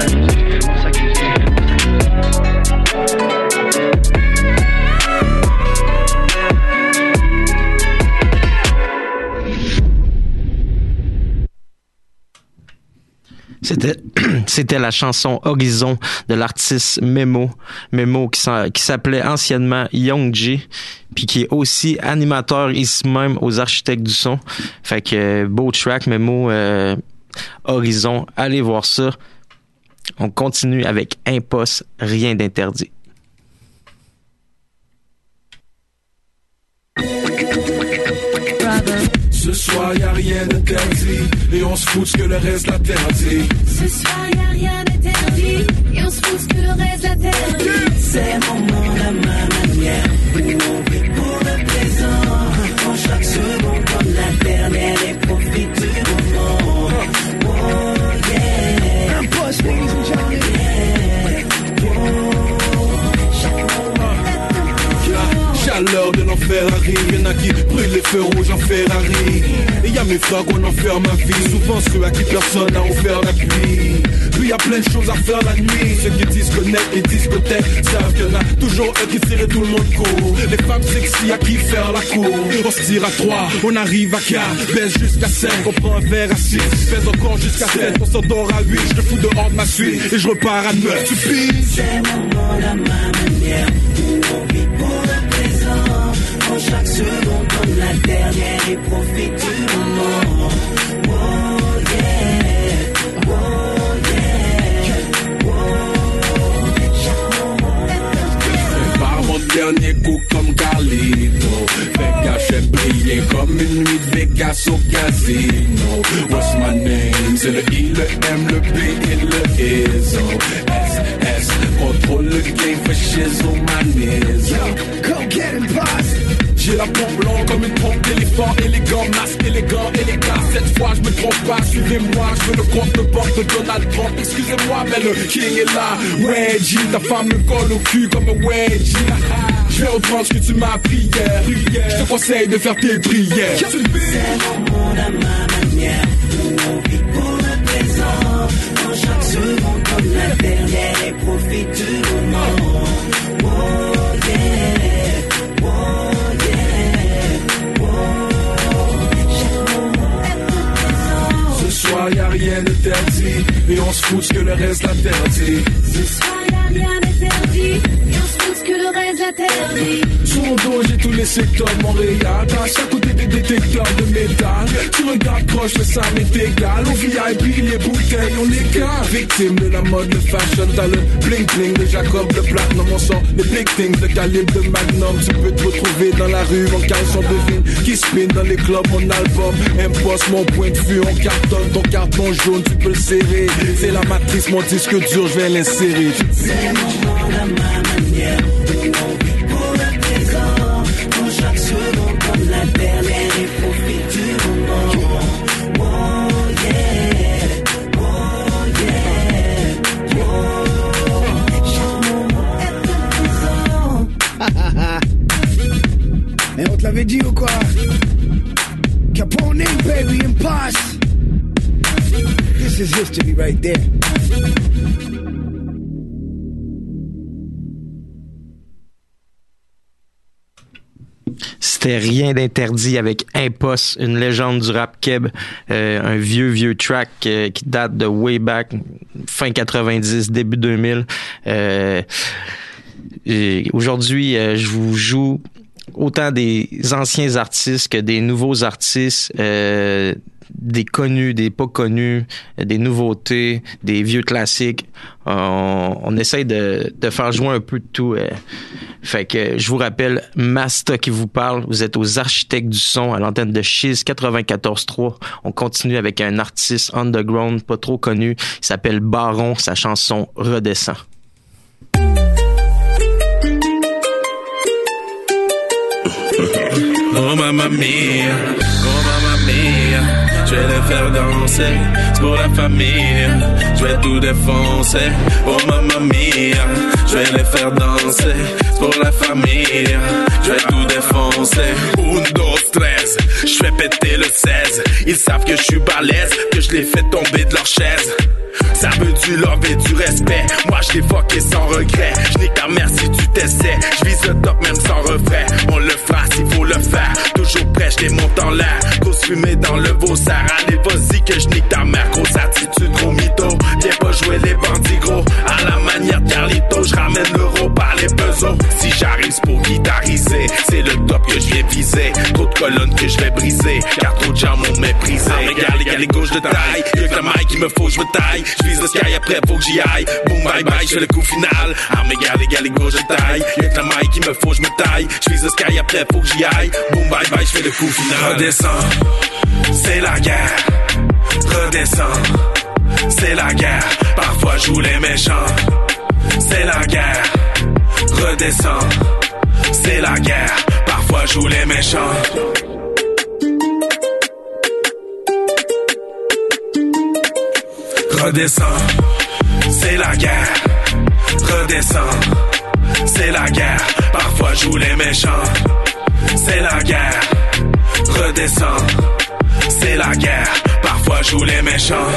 C'était la chanson Horizon de l'artiste Memo qui s'appelait anciennement Youngji, puis qui est aussi animateur ici même aux Architectes du Son. Fait que beau track Memo, Horizon, allez voir ça. On continue avec Impost, rien d'interdit.
Ce soir y'a rien d'interdit et on se fout ce que le reste l'interdit.
Ce soir y'a rien d'interdit et on se fout ce que le reste l'interdit. C'est mon monde à ma manière où on vit pour le présent. En chaque seconde comme la dernière et profite du moment. Oh yeah. Impost, ladies and gentlemen.
Chaleur de l'enfer arrive, y'en a qui brûlent les feux rouges en Ferrari. Et y'a mes frères qu'on enferme ma vie, souvent ceux à qui personne n'a offert la pluie. Puis y'a plein de choses à faire la nuit. Ceux qui disent connaître les discothèques savent qu'il y en a toujours eux qui tirent tout le monde court. Les femmes sexy à qui faire la cour. On se tire à 3, on arrive à 4, baisse jusqu'à 5, on prend un verre à 6, baisse encore jusqu'à 7, on s'endort à 8, je te fous dehors de ma suite et je repars à 9. Tu pises.
C'est mon monde à ma manière où on vit pour le présent. En chaque seconde comme la dernière et profite du moment. Oh yeah, oh yeah, oh. Chaque moment est un
par mon dernier coup comme Carlito. Vegas, j'ai brillé comme une nuit de Vegas au casino. What's my name? C'est le I, le M, le B et le ISO. S, contrôle le game, fait shizzle my nizzle. Go get him, boss. J'ai la pompe longue comme une pompe d'éléphant, élégant, masque, élégant, élégant. Cette fois je me trompe pas, suivez-moi, je veux le compte de porte de Donald Trump. Excusez-moi, mais le king est là. Wedgie, ta femme me colle au cul comme un wedgie. Je vais reprendre ce que tu m'as appris hier. Je te conseille de faire tes prières.
C'est mon monde à ma manière où on vit pour le présent. En chaque seconde comme la dernière et profite du moment. Oh yeah, oh yeah, oh. Chaque moment est un présent.
Ce soir y'a rien d'interdit et on se fout ce que le reste l'interdit.
Ce soir y'a rien d'interdit. Et on se pousse que le reste interdit.
Sur mon dos, j'ai tous les secteurs de Montréal. Passe à côté des détecteurs de métal. Tu regardes proche, mais ça m'est égal. Au VIP, les bouteilles, on les gars. Victime de la mode, le fashion, t'as le bling bling de Jacob, le platinum, on sort les big things, le calibre de Magnum. Tu peux te retrouver dans la rue en caleçon de ville qui spin dans les clubs, mon album. Imposte mon point de vue, on cartonne ton carton jaune, tu peux le serrer. C'est la matrice, mon disque dur, je vais l'insérer.
C'est mon monde à ma manière. On vit pour le présent. Dans chaque seconde comme la dernière et profite du moment. Oh yeah, oh yeah, oh. Chaque moment est un présent.
Mais on te l'avait dit ou quoi? Capone, baby, impasse. This is history right there.
C'était rien d'interdit avec Impost, une légende du rap keb, un vieux track qui date de way back, fin 90, début 2000. Aujourd'hui, je vous joue autant des anciens artistes que des nouveaux artistes, des connus, des pas connus, des nouveautés, des vieux classiques. On essaye de faire jouer un peu de tout. Fait que je vous rappelle, Masta qui vous parle. Vous êtes aux Architectes du son à l'antenne de Chiz 94.3. On continue avec un artiste underground pas trop connu. Il s'appelle Baron. Sa chanson Redescend.
Oh mamma mia, je vais les faire danser, c'est pour la famille, je vais tout défoncer. Oh mamma mia, je vais les faire danser, c'est pour la famille, je vais tout défoncer. 1, 2, 13, je fais péter le 16, ils savent que je suis balèze, que je les fais tomber de leur chaise. Ça veut du love et du respect. Moi je l'ai fucké sans regret. Je nique ta mère si tu t'essaies. Je vise le top même sans refrain. On le fera s'il faut le faire. Toujours prêt, je les monte en l'air. Grosse fumée dans le Vaussaire. Allez vas-y que je nique ta mère. Grosse attitude, gros mytho. Viens pas jouer les bandits gros. À la manière de Carlito, je ramène l'euro par les besoins. Si j'arrive c'est pour guitariser. C'est le top que je viens viser. Trop de colonnes que je vais briser. Car trop de gens m'ont méprisé. Les gauches de taille. Y'a que la maille qu'il me faut, je me taille. Je vise le sky après faut que j'y aille. Boom bye bye, je fais le coup final. Ah mes gars, les gauches de taille. Y'a que la maille qu'il me faut, je me taille. Je vise le sky après faut que j'y aille. Boom bye bye, je fais le coup final. Redescends, c'est la guerre. Redescends, c'est la guerre. Parfois je joue les méchants. C'est la guerre. Redescends, c'est la guerre. Parfois je joue les méchants. Redescends, c'est la guerre. Redescends, c'est la guerre. Parfois joue les méchants. C'est la guerre. Redescends, c'est la guerre. Parfois joue les méchants.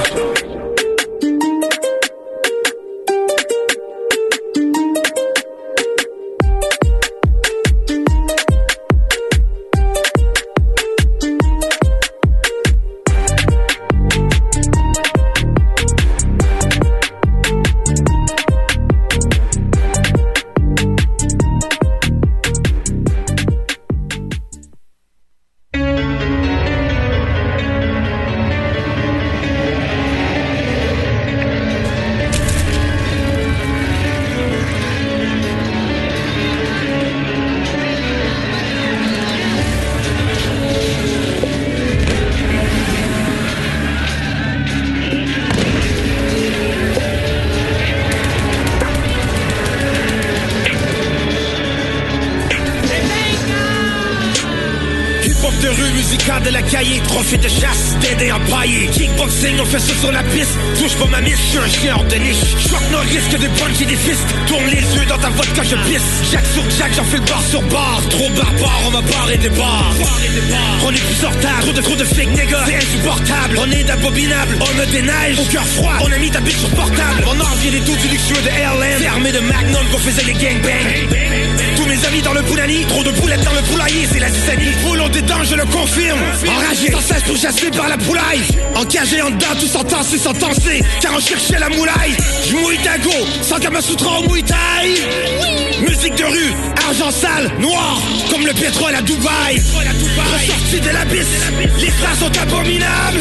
de la cahier, trophée de chasse, d'aider empaillé. Kickboxing, on fait ça sur la piste. Touche pas ma miss, je suis un chien hors de niche. J'vois que nos risques de puncher des fistes. Tourne les yeux dans ta vodka, je pisse. Jack sur Jack, j'en fais le bar sur bar. Trop barbare, on va barrer des bars. On est plus sortable, trop de fake niggas, c'est insupportable. On est d'abominable, on a des neiges, au cœur froid. On a mis ta bitch sur portable. On en revient des doutes du luxueux de Airland. C'est armé de Magnum qu'on faisait les gangbangs. Tous mes tes amis dans le boulani. Trop de boulettes dans le poulailler, c'est la zizanie. Foule on détend, je le confirme. Enragé, sans cesse pour chasser par la poulaille. Encagé en dedans, tout sentencé, sentencé. Car on cherchait la moulaille. J'mouille tago, sans Kamasutra au Muay Thai. Musique de rue, argent sale, noir, comme le pétrole à Dubaï. Ressorti de l'abysse, les frères sont abominables.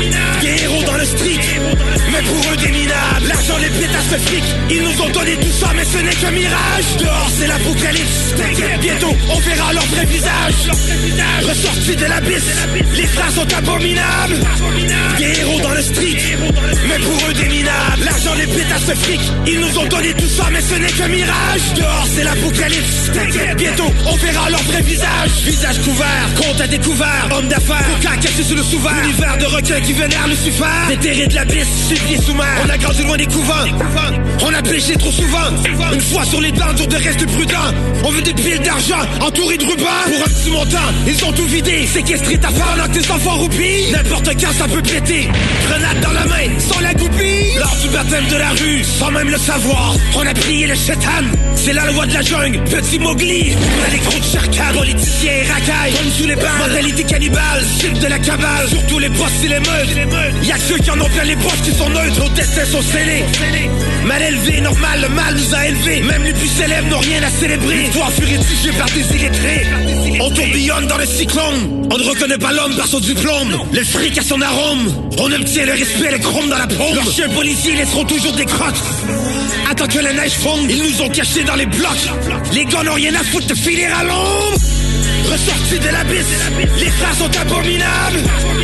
Des héros dans le street, mais pour eux des minables. L'argent, les pétasses, le fric, ils nous ont donné tout ça, mais ce n'est qu'un mirage. Dehors c'est l'apocalypse, bientôt on verra leur vrai visage. Ressorti de l'abysse, les frères sont abominables. Des héros dans le street, mais pour eux des minables. L'argent, les pétasses, le fric, ils nous ont donné tout ça, mais ce n'est qu'un mirage. Dehors c'est l'apocalypse, bientôt on verra leur vrai visage. Visage couvert, compte à découvert, homme d'affaires, coca caché sous le sous-vert. Univers de requins qui vénèrent Lucifer. Déterré de l'abysse, supplié sous mer. On a grandi loin des couvents, on a péché trop souvent. Une fois sur les dents, dur de rester prudent. On veut des piles d'argent, entourés de rubans. Pour un petit montant, ils ont tout vidé. Séquestré ta femme, pendant que tes enfants roupis. N'importe quand ça peut péter. Grenade dans la main, sans la goupille. Lors du baptême de la rue, sans même le savoir, on a prié le chétan. C'est la loi de la jungle, petit Mowgli. On a les gros de Sherkan, politiciens et racailles. Comme sous les balles, mentalité cannibale, cible de la cabale. Surtout les boss et les meutes. Y'a que ceux qui en ont plein les poches qui sont neutres. Nos destins sont scellés. Mal élevé, normal, le mal nous a élevés. Même les plus célèbres n'ont rien à célébrer. L'histoire fut rédigée par des illettrés. On tourbillonne dans le cyclone. On ne reconnaît pas l'homme par son diplôme. Le fric a son arôme. On obtient le respect, le chrome dans la paume. Leurs chiens policiers laisseront toujours des crottes. Attends que la neige fonde, ils nous ont cachés dans les blocs. Les gars n'ont rien à foutre de filer à l'ombre. Ressortis de l'abysse, les frères sont abominables.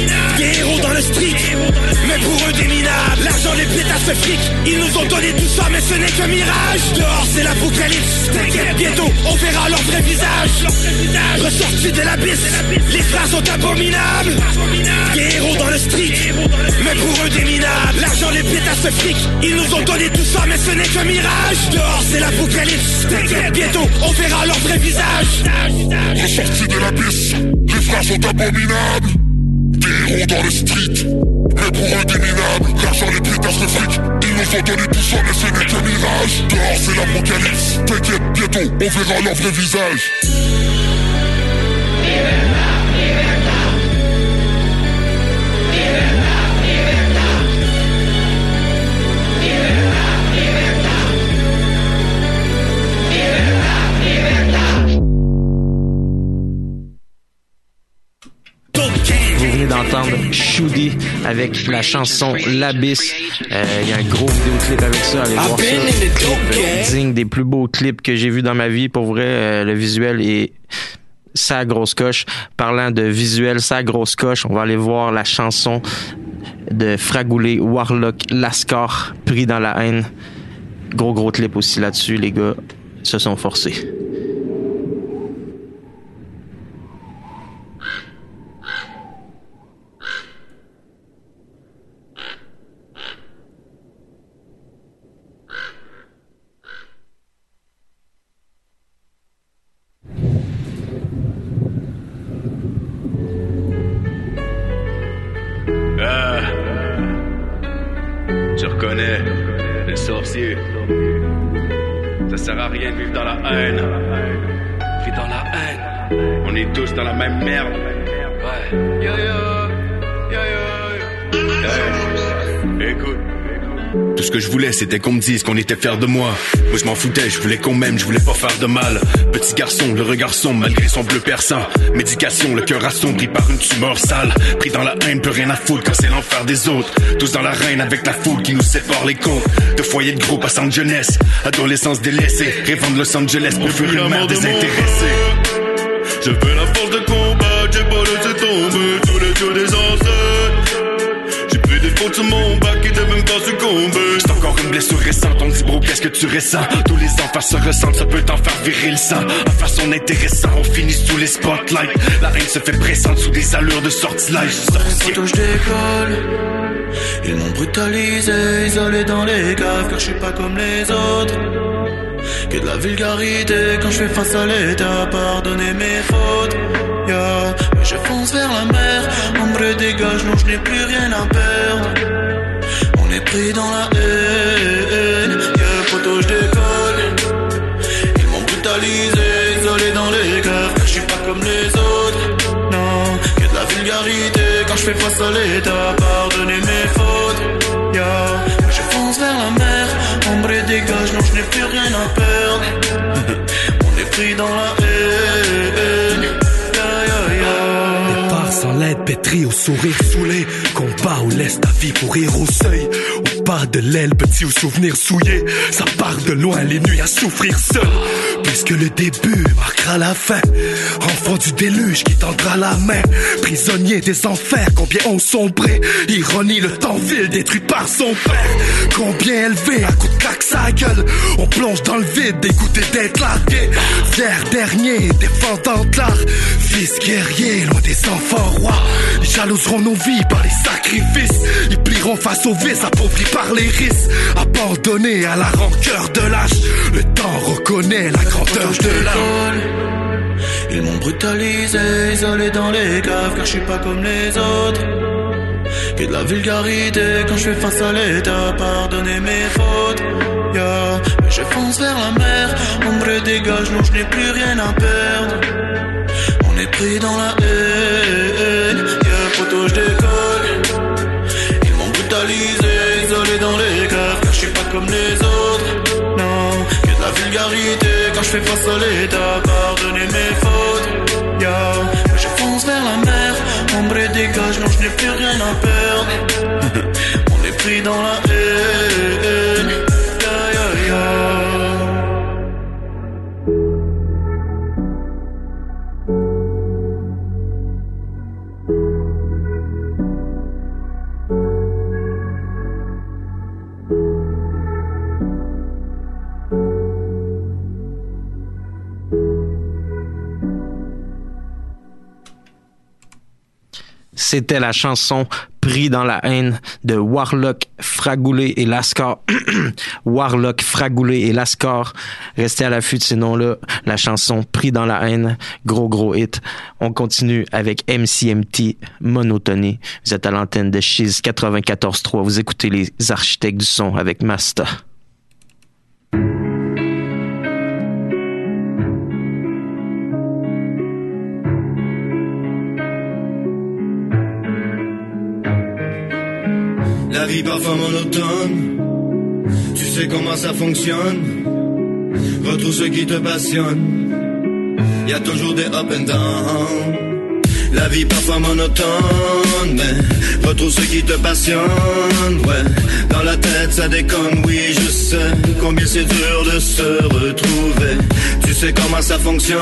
Des héros dans le street, mais pour eux des minables. L'argent, les pétasses, le fric, ils nous ont donné tout ça, mais ce n'est qu'un mirage. Dehors c'est l'apocalypse, bientôt on verra leur vrai visage. Ressortis de l'abysse, les frères sont abominables. Des héros dans le street, mais pour eux des minables. L'argent, les pétasses, le fric, ils nous ont donné tout ça, mais ce n'est qu'un mirage. Dehors c'est l'apocalypse, bientôt on verra leur vrai visage.
Ressortis de l'abysse, les frères sont abominables. Des héros dans le street, mais pour eux des minables. L'argent, les pétasses, le fric, ils nous ont donné tout ça, mais ce n'est qu'un mirage. Dehors c'est l'apocalypse, t'inquiète, bientôt on verra leur vrai visage.
Vous venez d'entendre Shoody avec la chanson L'Abysse. Il y a un gros vidéoclip avec ça. Allez voir ça. Digne des plus beaux clips que j'ai vus dans ma vie. Pour vrai, le visuel est sa grosse coche. Parlant de visuel, sa grosse coche, on va aller voir la chanson de Fragoulé, Warlock, Lascar, Pris dans la haine. Gros clip aussi là-dessus. Les gars se sont forcés.
Tu reconnais les sorciers. Ça sert à rien de vivre dans la haine. Vivre dans la haine. On est tous dans la même merde. Ouais. Écoute.
Tout ce que je voulais, c'était qu'on me dise qu'on était fiers de moi. Moi je m'en foutais, je voulais qu'on m'aime, je voulais pas faire de mal. Petit garçon, le regard sombre malgré son bleu perçant. Médication, le cœur assombri par une tumeur sale. Pris dans la haine, plus rien à foutre quand c'est l'enfer des autres. Tous dans la reine avec la foule qui nous sépare les comptes. De foyer de groupe à centre jeunesse, adolescence délaissée, rêvant de Los Angeles pour fuir une mère désintéressée.
Je veux la force de combat, j'ai pas laissé tomber tous les dieux des ancêtres. J'ai pris des fautes sur mon bac qui devaient me faire succomber.
C'est encore une blessure récente, on dit bro qu'est-ce que tu ressens. Tous les enfants se ressentent, ça peut t'en faire virer le sang. En façon intéressant, on finit sous les spotlights. La haine se fait pressante sous des allures de sortilège.
Quand je décolle, ils m'ont brutalisé, isolé dans les caves, car je suis pas comme les autres. Que de la vulgarité quand je fais face à l'état, pardonnez mes fautes. Yeah. Mais je fonce vers la mer, ombre dégage, non je n'ai plus rien à perdre. On est pris dans la haine, yeah, photo je décolle. Ils m'ont brutalisé, isolé
je fais face à l'état, pardonnez mes fautes. Je fonce vers la mer, ombre dégage, non je n'ai plus rien à perdre. On est pris dans la haine.
Départ sans l'aide, pétri au sourire saoulé. Combat ou laisse ta vie pourrir au seuil. Ou pas de l'aile, petit ou souvenir souillé. Ça part de loin, les nuits à souffrir seul. Puisque le début marquera la fin. Enfant du déluge qui tendra la main. Prisonnier des enfers, combien ont sombré. Ironie, le temps file, détruit par son père. Combien élevé, à coups de claque sa gueule. On plonge dans le vide, dégoûté d'être largué. Fier dernier, défendant de l'art. Fils guerrier, loin des enfants rois. Ils jalouseront nos vies par les sacrifices. Ils plieront face aux vices, appauvris par les risques. Abandonnés à la rancœur de l'âge. Le temps reconnaît la grandeur de l'âme.
Ils m'ont brutalisé, isolé dans les caves, car je suis pas comme les autres. Que de la vulgarité quand je fais face à l'état, pardonnez mes fautes. Mais je fonce vers la mer, ombre dégage, non je n'ai plus rien à perdre. On est pris dans la haine, photo je décolle. Ils m'ont brutalisé, isolé dans les caves, car je suis pas comme les autres. Non, que de la vulgarité quand je fais face à l'état, pardonnez mes fautes. Mais je fonce vers la mer, ombre dégage, non je n'ai plus rien à perdre. On est pris dans la haine.
C'était la chanson Pris dans la haine de Warlock, Fragoulé et Lascar. Warlock, Fragoulé et Lascar. Restez à l'affût de ces noms-là. La chanson Pris dans la haine, gros hit. On continue avec MCMT, Monotonie. Vous êtes à l'antenne de Chiz 94.3. Vous écoutez les architectes du son avec Masta.
La vie parfois monotone, tu sais comment ça fonctionne. Retrouve ce qui te passionne, y a toujours des up and down. La vie parfois monotone, mais retrouve ce qui te passionne, ouais. Dans la tête ça déconne, oui je sais combien c'est dur de se retrouver. Tu sais comment ça fonctionne,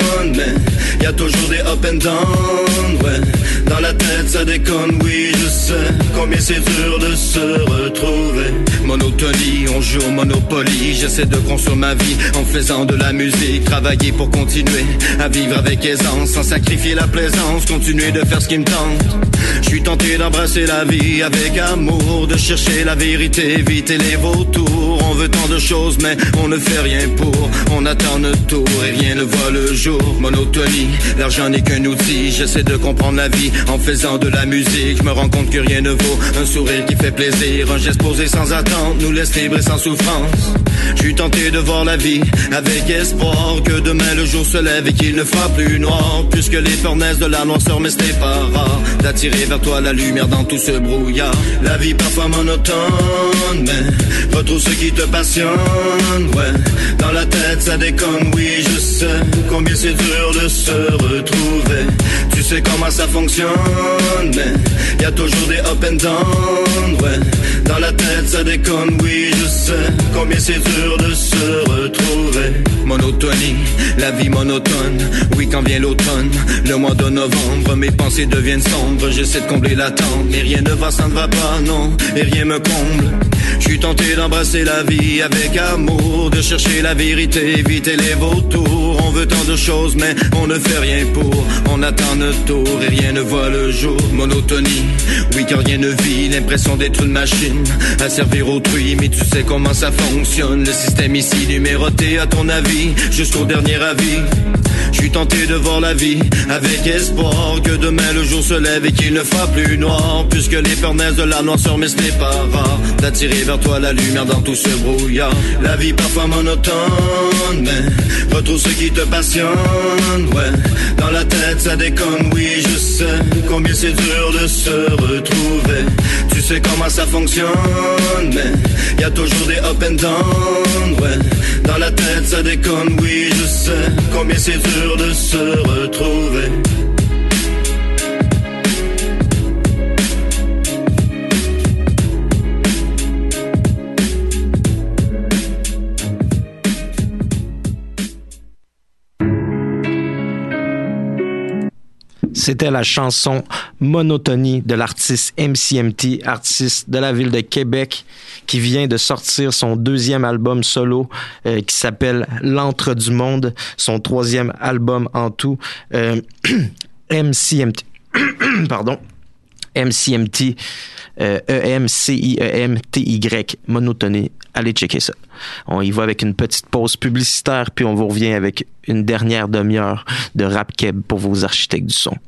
mais y a toujours des up and down, ouais. Dans la tête ça déconne, oui je sais combien c'est dur de se retrouver. Monotonie, on joue au Monopoly. J'essaie de construire ma vie en faisant de la musique. Travailler pour continuer à vivre avec aisance, sans sacrifier la plaisance, continuer de faire ce qui me tente. Je suis tenté d'embrasser la vie avec amour, de chercher la vérité, éviter les vautours. On veut tant de choses mais on ne fait rien pour. On attend notre tour et rien ne voit le jour. Monotonie, l'argent n'est qu'un outil. J'essaie de comprendre la vie en faisant de la musique. Je me rends compte que rien ne vaut un sourire qui fait plaisir. Un geste posé sans attente nous laisse libres et sans souffrance. Je suis tenté de voir la vie avec espoir, que demain le jour se lève et qu'il ne fera plus noir. Puisque les peurs naissent de la noirceur, mais ce n'est pas rare d'attirer vers toi la lumière dans tout ce brouillard. La vie parfois monotone, mais retrouve ce qui te passionne, ouais. Dans la tête ça déconne, oui je sais combien c'est dur de se retrouver. Tu sais comment ça fonctionne, mais y a toujours des up and down, ouais. Dans la tête ça déconne, oui je sais combien c'est dur de se retrouver. Monotonie, la vie monotone, oui quand vient l'automne, le mois de novembre, mes pensées deviennent sombres. J'essaie de combler l'attente, mais rien ne va, ça ne va pas, non, et rien me comble. Je suis tenté d'embrasser la vie avec amour, de chercher la vérité, éviter les vautours. On veut tant de choses mais on ne fait rien pour. On attend notre tour et rien ne voit le jour. Monotonie, oui car rien ne vit, l'impression d'être une machine à servir autrui. Mais tu sais comment ça fonctionne, le système ici numéroté à ton avis, jusqu'au dernier avis. Je suis tenté de voir la vie avec espoir, que demain le jour se lève et qu'il ne fera plus noir. Puisque les peurs naissent de la noirceur, mais ce n'est pas rare d'attirer attirer vers toi la lumière dans tout ce brouillard. La vie parfois monotone, mais retrouve ce qui te passionne, ouais. Dans la tête ça déconne, oui je sais combien c'est dur de se retrouver. Tu sais comment ça fonctionne, mais y a toujours des up and down, ouais. Dans la tête ça déconne, oui je sais combien c'est dur de se retrouver.
C'était la chanson Monotonie de l'artiste MCMT, artiste de la ville de Québec, qui vient de sortir son deuxième album solo qui s'appelle L'Antre du Monde, son troisième album en tout. MCMT, pardon, MCMT, EMCIEMTY, Monotonie. Allez checker ça. On y va avec une petite pause publicitaire, puis on vous revient avec une dernière demi-heure de rap keb pour vos architectes du son.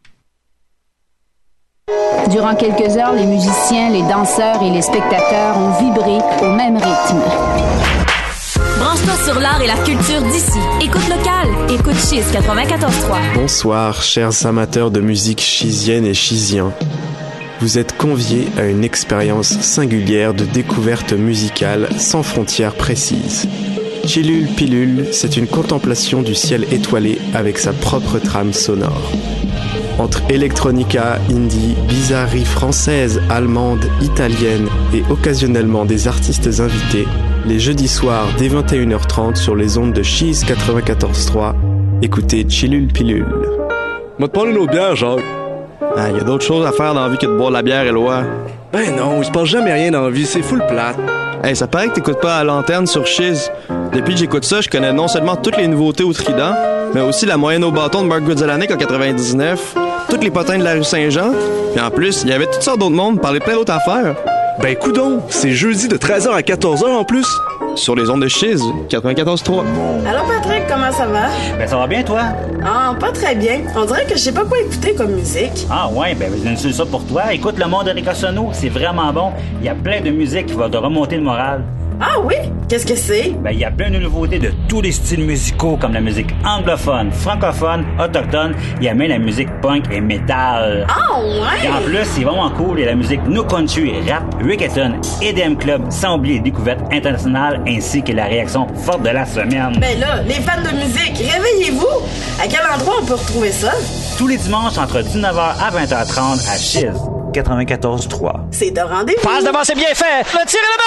Durant quelques heures, les musiciens, les danseurs et les spectateurs ont vibré au même rythme.
Branche-toi sur l'art et la culture d'ici. Écoute local. Écoute Chiz 94.3.
Bonsoir, chers amateurs de musique chizienne et chizien. Vous êtes conviés à une expérience singulière de découverte musicale sans frontières précises. Chilul Pilule, c'est une contemplation du ciel étoilé avec sa propre trame sonore. Entre electronica, indie, bizarrerie française, allemande, italienne et occasionnellement des artistes invités, les jeudis soirs dès 21h30 sur les ondes de Chiz 94.3, écoutez Chilul Pilule.
M'a te parlé une autre bière, Jacques.
Ah, y a d'autres choses à faire dans la vie que de boire de la bière, Éloi.
Ben non, il se passe jamais rien dans la vie, c'est full plate.
Hey, ça paraît que t'écoutes pas à l'antenne sur Chiz. Depuis que j'écoute ça, je connais non seulement toutes les nouveautés au Trident, mais aussi la moyenne au bâton de Mark Goodzalanek en 99, toutes les potins de la rue Saint-Jean, puis en plus, il y avait toutes sortes d'autres mondes, parler plein d'autres affaires.
Ben coudonc, c'est jeudi de 13h à 14h en plus.
Sur les ondes de Chiz, 94.3.
Allô Patrick, comment ça va?
Ben ça va bien toi?
Ah, pas très bien. On dirait que je sais pas quoi écouter comme musique.
Ah ouais, ben j'ai ça pour toi. Écoute le monde de Ricosono, c'est vraiment bon. Il y a plein de musique qui va te remonter le moral.
Ah oui? Qu'est-ce que c'est?
Ben, il y a plein de nouveautés de tous les styles musicaux, comme la musique anglophone, francophone, autochtone. Il y a même la musique punk et metal.
Ah ouais?
Et en plus, c'est vraiment cool. Il y a la musique No Country, rap, reggaeton, EDM Club, sans oublier les découvertes internationales, ainsi que la réaction forte de la semaine.
Ben là, les fans de musique, réveillez-vous! À quel endroit on peut retrouver ça?
Tous les dimanches, entre 19h à 20h30 à Chiz 94.3.
C'est de rendez-vous.
Passe devant, c'est bien fait! Le tir est là-bas!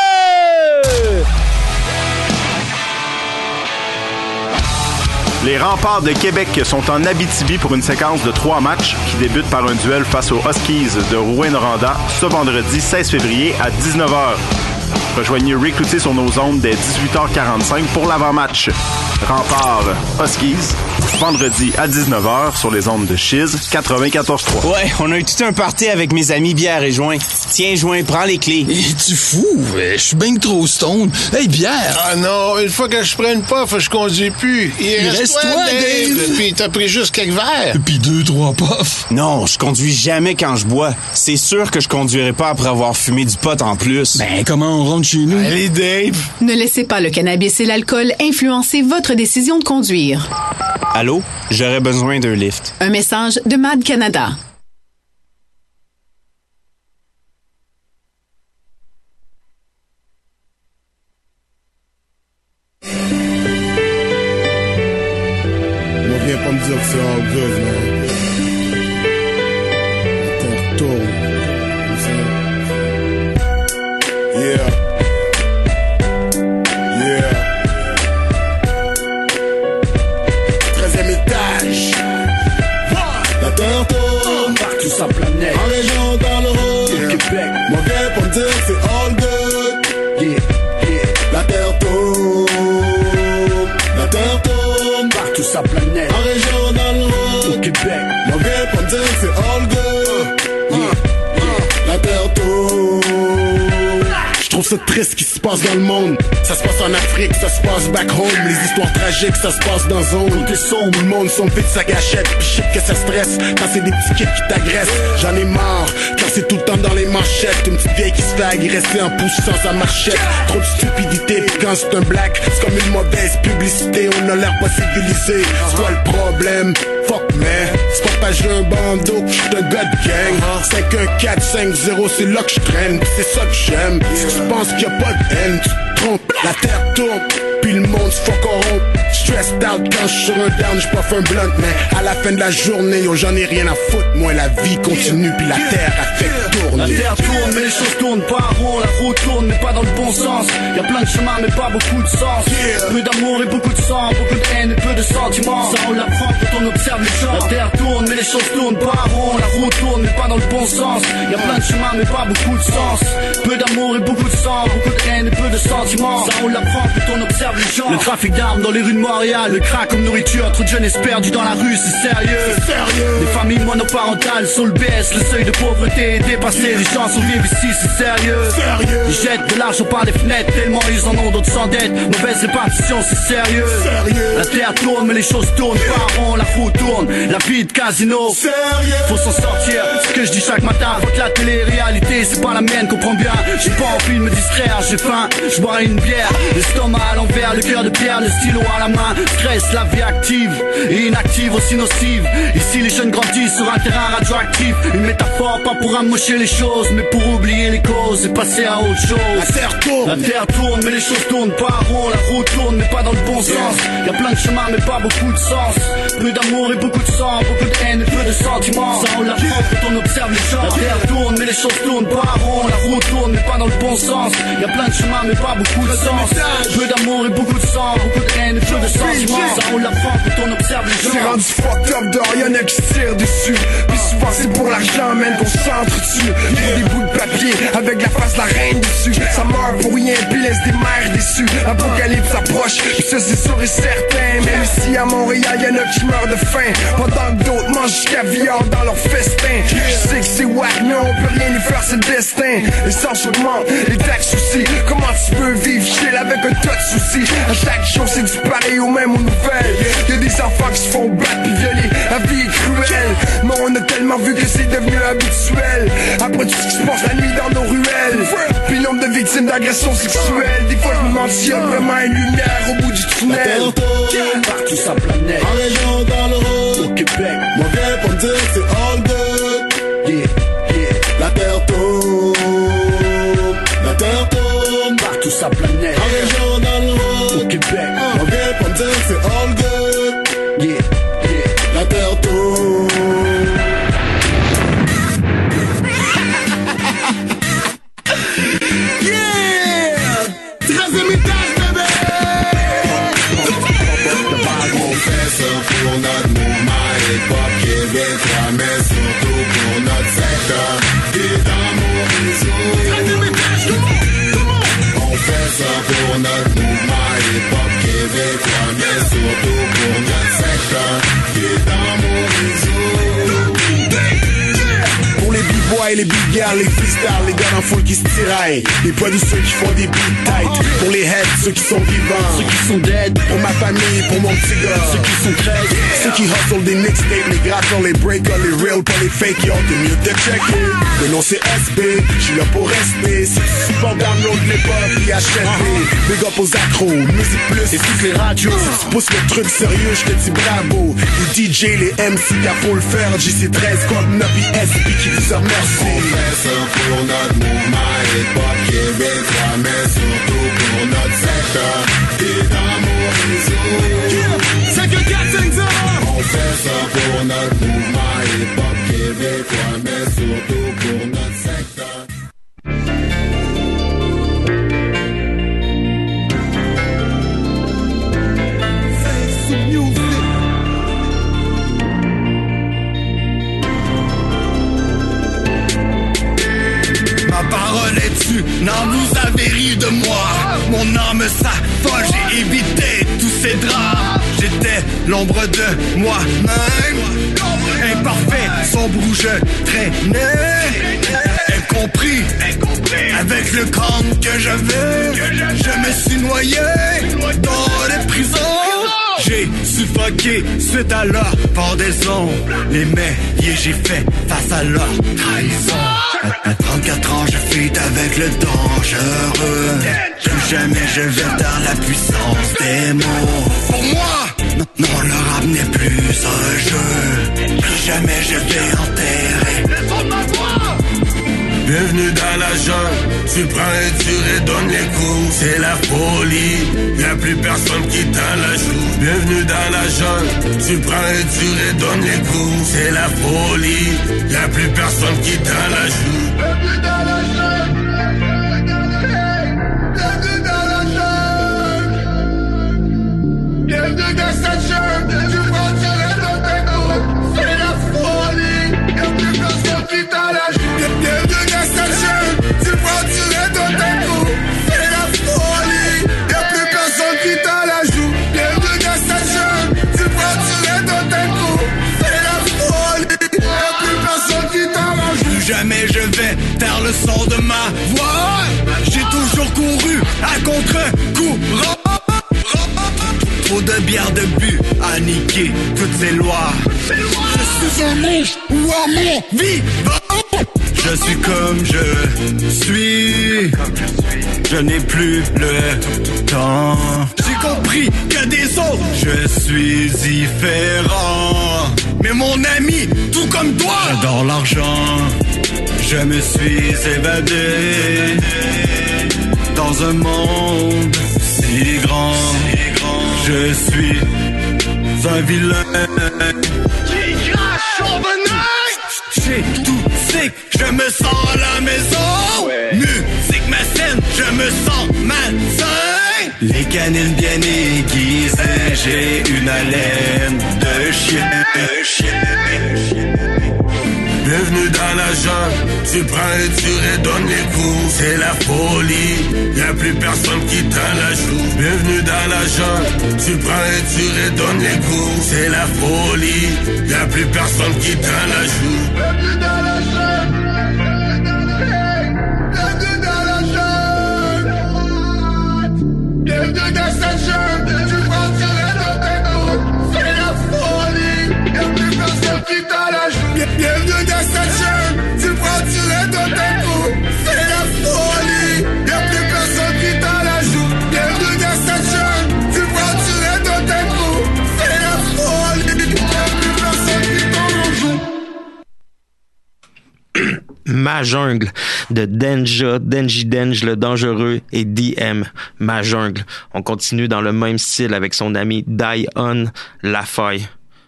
Les Remparts de Québec sont en Abitibi pour une séquence de 3 matchs qui débute par un duel face aux Huskies de Rouyn-Noranda ce vendredi 16 février à 19h. Rejoignez Rick Cloutier sur nos ondes dès 18h45 pour l'avant-match. Remparts Huskies, vendredi à 19h sur les ondes de Chiz 94.3.
Ouais, on a eu tout un party avec mes amis Bière et Joint. Tiens, Joint, prends les clés.
Es-tu fou? Je suis bien trop stone. Hey, Bière!
Ah non, une fois que je prends une puff, je conduis plus. Il reste toi, Dave! Puis t'as pris juste quelques verres.
Puis 2-3 puffs.
Non, je conduis jamais quand je bois. C'est sûr que je conduirai pas après avoir fumé du pot en plus.
Ben, comment on rentre chez nous?
Allez, Dave!
Ne laissez pas le cannabis et l'alcool influencer votre décision de conduire.
Allô? J'aurais besoin d'un lift.
Un message de MAD Canada.
On vient pas me dire que c'est all good, là. La terre tourne. Yeah. Yeah. 13e étage. La terre tourne. Partout sa planète. En région, dans le Rhône. Au Québec. Moi, viens pas me dire que c'est all good. Yeah. Yeah. La terre tourne. La terre tourne. Partout sa planète. En région, dans le Rhône. Au Québec. Moi, viens pas me dire que c'est all good. Yeah. La terre tourne. trouve ça triste ce qui se passe dans le monde. Ça se passe en Afrique, ça se passe back home. Les histoires tragiques, ça se passe dans zone. Tout est sombre, le monde sont vite sa gâchette. Pis shit que ça stresse, quand c'est des petits kids qui t'agressent. J'en ai marre, car c'est tout le temps dans les manchettes. Une petite vieille qui se fait agresser en poussant sa marchette. Trop de stupidité, pis quand c'est un black, c'est comme une mauvaise publicité. On a l'air pas civilisé. C'est quoi le problème? Fuck man, c'est pas parce que j'ai un bandeau que j'suis un gars de gang. 51450, c'est là que j'traîne. C'est ça que j'aime. Si tu penses qu'il y a pas de haine, tu te trompes. La terre tourne, puis le monde se fait corrompre. Stressed out quand j'suis sur un down, j'puff un blunt. Mais à la fin de la journée, yo j'en ai rien à foutre. Moi la vie continue, puis la terre a fait tourner.
La terre tourne, mais les choses tournent pas rond. La route tourne, mais pas dans le bon sens. Y'a plein de chemins, mais pas beaucoup de sens. Peu d'amour et beaucoup de sang, beaucoup de haine et peu de sentiments. Ça on l'apprend quand on observe les gens. La terre tourne, mais les choses tournent pas rond. La route tourne, mais pas dans le bon sens. Y'a plein de chemins, mais pas beaucoup de sens. Peu d'amour et beaucoup de sang, beaucoup de haine et peu de sentiments. Ça on l'apprend quand on observe les gens. Le trafic d'armes dans les rues de Montréal, le crack comme nourriture, trop de jeunesse perdus dans la rue, c'est sérieux. Des familles monoparentales sur le baisse, le seuil de pauvreté est dépassé. Les gens survivent ici, c'est sérieux. Ils jettent de l'argent par les fenêtres, tellement ils en ont, d'autres s'endettent. Mauvaise répartition, c'est sérieux. La terre tourne, mais les choses tournent pas rond. La roue tourne, la vie de casino. Faut s'en sortir, ce que je dis chaque matin. Faut que la télé-réalité, c'est pas la mienne, comprends bien. J'ai pas envie de me distraire, j'ai faim, je boirai une bière. L'estomac à l'envers, le cœur de pierre, le stylo à la main. Stress, la vie active et inactive, aussi nocive. Ici les jeunes grandissent sur un terrain radioactif. Une métaphore pas pour amocher les choses, mais pour oublier les causes et passer à autre chose. La terre tourne, mais les choses tournent pas rond. La route tourne, mais pas dans le bon sens. Y'a plein de chemins, mais pas beaucoup de sens. Peu d'amour et beaucoup de sang, beaucoup de haine et peu de sentiments. Ça on l'apprend quand on observe les gens. La terre tourne, mais les choses tournent pas rond. La route tourne, mais pas dans le bon sens. Y'a plein de chemins, mais pas beaucoup de sens. Peu d'amour et beaucoup de sang, beaucoup de haine et peu de sentiments. Ça on l'apprend quand on observe les gens.
C'est rendu fucked up dehors, y'en a qui se tirent dessus. Puis souvent c'est pour l'argent, man, qu'on s'entretue. Pour des bouts de papier, avec la face de la reine dessus. Ça meurt pour rien, puis laisse des mères déçues. Apocalypse approche, puis ça c'est sûr et certain. Même ici à Montréal, y'en a qui meurent de faim, pendant que d'autres mangent jusqu'à viande dans leur festin. Je sais que c'est wack, mais on peut rien y faire, c'est le destin. L'essence augmente, les taxes aussi. Comment tu peux vivre chill avec un tas de soucis? À chaque jour c'est du pareil au même aux nouvelles. Y'a des enfants qui se font battre pis violer. La vie est cruelle, mais on a tellement vu que c'est devenu habituel. Après tout ce qui se passe la nuit dans nos ruelles, puis le nombre de victimes d'agressions sexuelles. Des fois je me demande s'il y a vraiment une lumière au bout du tunnel.
Partout sa planète,
en région, dans le haut,
au Québec.
Moi viens pour me dire que c'est all good. La terre tourne, la terre tourne.
Partout sa planète,
en région, dans le haut,
au Québec.
Moi viens pour me dire que c'est all good. La terre tourne. Pour notre mouvement hip-hop québécois, mais surtout pour notre secteur qui est dans mon réseau. On fait ça pour notre mouvement hip-hop québécois, mais surtout pour notre secteur qui est dans mon réseau. Pour les b-boys, les big girls, les freestyles, les gars en foule qui se tiraillent, les poids de ceux qui font des beats tight. Pour les heads, ceux qui sont vivants,
ceux qui sont dead.
Pour ma famille, pour mon petit gars,
ceux qui sont très
ceux qui hustle des mixtapes, les gratteurs, les breakers, les real, pas les fake, yo, t'es mieux de checker. Le nom c'est SB, j'suis là pour rester. Si tu supportes download l'époque, puis achète. Big up aux accros, musique plus et toutes les radios. Si tu pousses le truc sérieux, j'te dis bravo. Les DJ, les MC, y'a faut le faire. JC13, Code 9 et SB qui vous remercie. On fait ça pour notre mouvement hip-hop québécois, mais surtout pour notre secteur et dans mon réseau. 5, 4, 5, 0. On fait ça pour notre mouvement hip-hop québécois, mais surtout pour notre secteur.
Ma parole est tue, non vous avez ri de moi. Mon âme s'affole, j'ai évité tous ces drames. J'étais l'ombre de moi-même, imparfait, sombre où je traînais. Incompris,
Avec le camp que j'avais, je me suis noyé dans les prisons. J'ai suffoqué suite à leur pendaison. Les meilleurs j'ai fait face à leur trahison. À 34 ans je fuite avec le dangereux. Plus jamais je vais dans la puissance des mots. Pour moi, non, le rap n'est plus un jeu. Plus jamais je vais enterrer. Bienvenue dans la jungle, tu prends et tu redonnes les coups. C'est la folie, y'a plus personne qui t'a la joue. Bienvenue dans la jungle, tu prends et tu redonnes les coups. C'est la folie, y'a plus personne qui t'a la joue. Bienvenue dans la jungle, bienvenue dans la jungle. Bienvenue dans cette jungle, tu prends, tu redonnes tes coups. C'est la folie, y'a plus personne qui t'a la joue. Bienvenue dans cette jungle, tu prends, tu redonnes tes coups. C'est la folie, y'a plus personne qui t'a la joue. Bienvenue dans cette jungle, tu prends, tu redonnes tes coups. C'est la folie, y'a plus personne qui t'a la joue. Plus jamais je vais faire le son de ma voix. J'ai toujours couru à contre-courant. Trop de bière de but à niquer toutes ces lois. Je suis un monstre ou un mort vivant. Je suis comme je suis. Je n'ai plus le temps. J'ai compris que des autres, je suis différent. Mais mon ami, tout comme toi, j'adore l'argent. Je me suis évadé dans un monde si grand. Je suis un vilain qui crache au venin. J'ai tout sick, je me sens à la maison. Musique ma scène, je me sens malsain. Les canines bien aiguisées, j'ai une haleine de chien. Bienvenue dans la jungle, tu prends et tu redonnes les coups. C'est la folie, y'a plus personne qui t'a la joue. Bienvenue dans la jungle, tu prends et tu redonnes les coups. C'est la folie, y'a plus personne qui t'a la joue. Bienvenue dans la jungle, bienvenue dans la jungle. Bienvenue dans cette jungle, tu prends, tu redonnes tes coups. C'est la folie, y'a plus personne qui t'a la joue. Bienvenue dans cette jungle, tu prends, tu redonnes tes coups. C'est la folie, y'a plus personne qui t'a la joue. Bienvenue dans cette jungle, tu prends, tu redonnes tes coups. C'est la folie, y'a plus personne qui t'a la joue.
Ma jungle de Denja, Denji Denj, le dangereux et DM, Ma jungle. On continue dans le même style avec son ami Die-On Lafaille.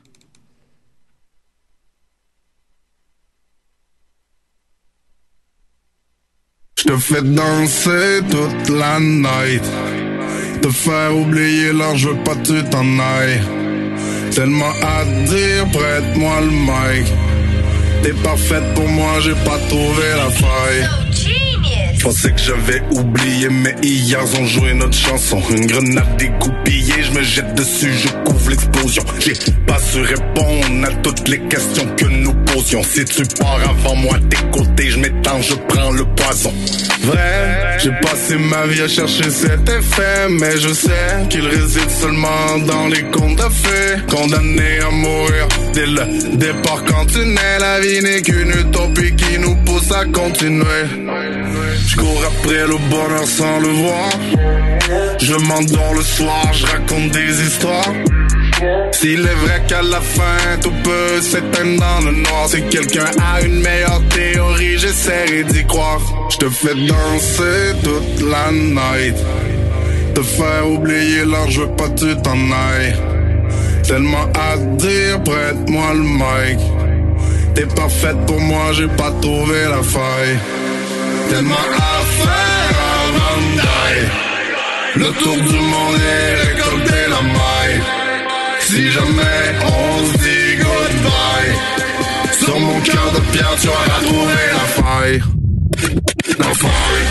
Je te fais danser toute la night. Te faire oublier l'heure, je veux pas que tu t'en ailles. Tellement à dire, prête-moi le mic. T'es parfaite pour moi, j'ai pas trouvé la faille. Je pensais que j'avais oublié, mais hier ont joué notre chanson. Une grenade dégoupillée, je me jette dessus, je couvre l'explosion. J'ai pas su répondre à toutes les questions que nous posions. Si tu pars avant moi, tes côtés, je m'étends, je prends le poison. Vrai, j'ai passé ma vie à chercher cet effet, mais je sais qu'il réside seulement dans les contes de fées. Condamné à mourir dès le départ quand tu nais, la vie n'est qu'une utopie qui nous pousse à continuer. Je cours après le bonheur sans le voir. Je m'endors le soir, je raconte des histoires. S'il est vrai qu'à la fin tout peut s'éteindre dans le noir, si quelqu'un a une meilleure théorie, j'essaierai d'y croire. Je te fais danser toute la night. Te faire oublier l'heure, je veux pas que tu t'en ailles. Tellement à dire, prête-moi le mic. T'es parfaite pour moi, j'ai pas trouvé la faille. Tellement à faire avant de die. Le tour du monde est récolter la maille. Si jamais on se dit goodbye, sur mon cœur de pierre tu auras trouvé la faille. La faille.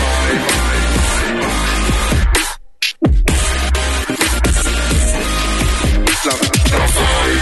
La faille.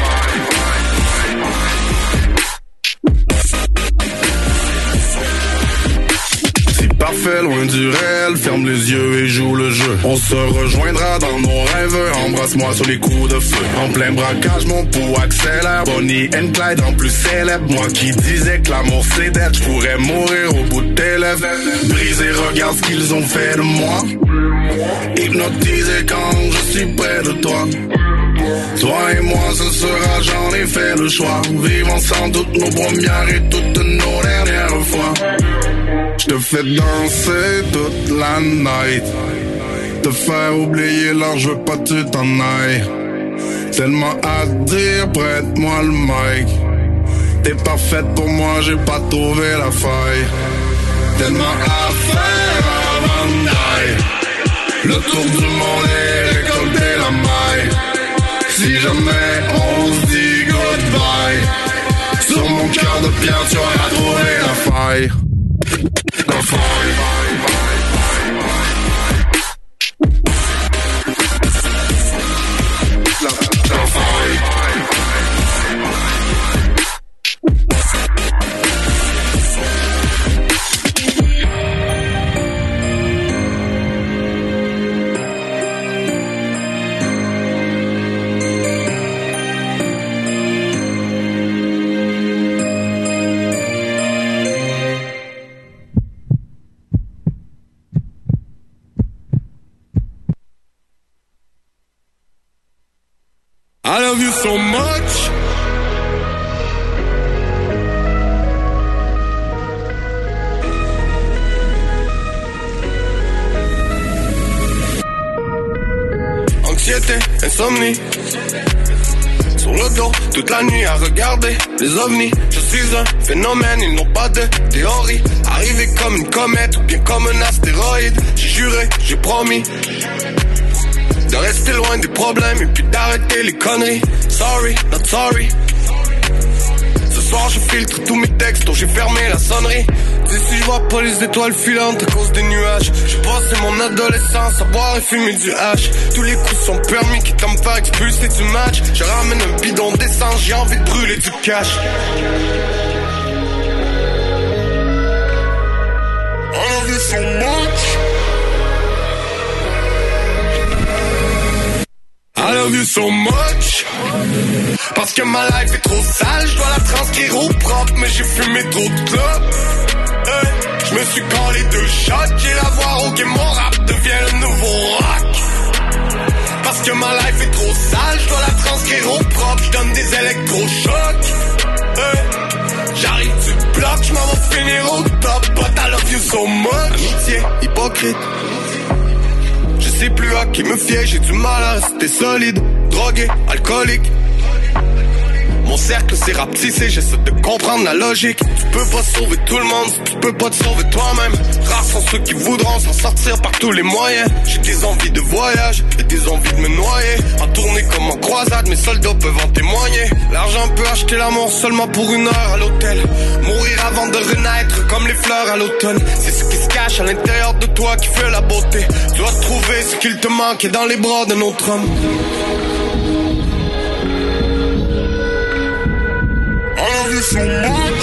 fait loin du réel, ferme les yeux et joue le jeu. On se rejoindra dans nos rêves, embrasse-moi sur les coups de feu. En plein braquage, mon pouls accélère, Bonnie and Clyde en plus célèbre. Moi qui disais que l'amour c'est d'être, je pourrais mourir au bout de tes lèvres. Brisé, regarde ce qu'ils ont fait de moi. Hypnotisé quand je suis près de toi. Toi et moi ce sera, j'en ai fait le choix. Vivre ensemble toutes nos premières et toutes nos dernières fois. Je te fais danser toute la night, te faire oublier l'heure, je veux pas que tu t'en ailles. Tellement à dire, prête-moi le mic. T'es parfaite pour moi, j'ai pas trouvé la faille. Tellement à faire avant de die. Le tour du monde est récolter la maille. Si jamais on se dit goodbye, sur mon cœur de pierre tu auras trouvé la faille. La faille. I love you so much. Anxiété, insomnie. Sur le dos, toute la nuit à regarder les ovnis. Je suis un phénomène, ils n'ont pas de théorie. Arrivé comme une comète ou bien comme un astéroïde. J'ai juré, j'ai promis de rester loin des problèmes et puis d'arrêter les conneries. Sorry, not sorry. Ce soir je filtre tous mes textos, j'ai fermé la sonnerie. D'ici je vois pas les étoiles filantes à cause des nuages. J'ai passé mon adolescence à boire et fumer du hash. Tous les coups sont permis, quitte à me faire expulser du match. Je ramène un bidon d'essence, j'ai envie de brûler du cash. I love you so much. I love you so much. Parce que ma life est trop sale, je dois la transcrire au propre. Mais j'ai fumé trop de clopes. Je me suis collé 2 shots. J'ai la voix ok, mon rap devient le nouveau rock. Parce que ma life est trop sale, je dois la transcrire au propre. Je donne des électrochocs. J'arrive du bloc, je m'en vais finir au top. But I love you so much. Amitié, hypocrite. Je sais plus à qui me fier, j'ai du mal à rester solide. Drogué, alcoolique. Mon cercle s'est rapetissé, j'essaie de comprendre la logique. Tu peux pas sauver tout le monde, tu peux pas te sauver toi-même. Rares sont ceux qui voudront s'en sortir par tous les moyens. J'ai des envies de voyage et des envies de me noyer. En tournée comme en croisade, mes soldats peuvent en témoigner. L'argent peut acheter l'amour seulement pour 1 heure à l'hôtel. Mourir avant de renaître comme les fleurs à l'automne. C'est ce qui se cache à l'intérieur de toi qui fait la beauté. Tu dois trouver ce qu'il te manque dans les bras d'un autre homme. I love you so much.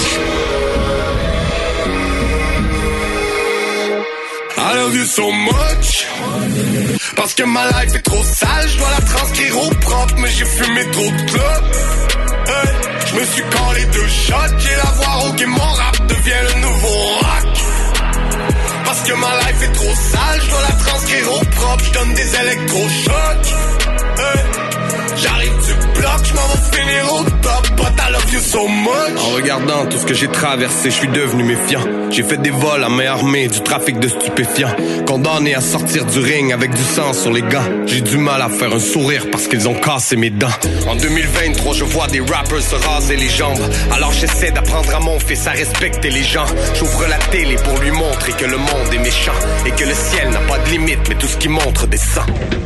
I love you so much. Parce que ma life est trop sale, je dois la transcrire au propre. Mais j'ai fumé trop de clopes. Je me suis collé 2 shots. J'ai la voix ok, mon rap devient le nouveau rock. Parce que ma life est trop sale, je dois la transcrire au propre. Je donne des électrochocs. J'arrive du bloc, je m'en vais finir au top. But I love you so much. En regardant tout ce que j'ai traversé, je suis devenu méfiant. J'ai fait des vols à main armée, du trafic de stupéfiants. Condamné à sortir du ring avec du sang sur les gants. J'ai du mal à faire un sourire parce qu'ils ont cassé mes dents. En 2023, je vois des rappers se raser les jambes. Alors j'essaie d'apprendre à mon fils à respecter les gens. J'ouvre la télé pour lui montrer que le monde est méchant. Et que le ciel n'a pas de limite, mais tout ce qui montre descend.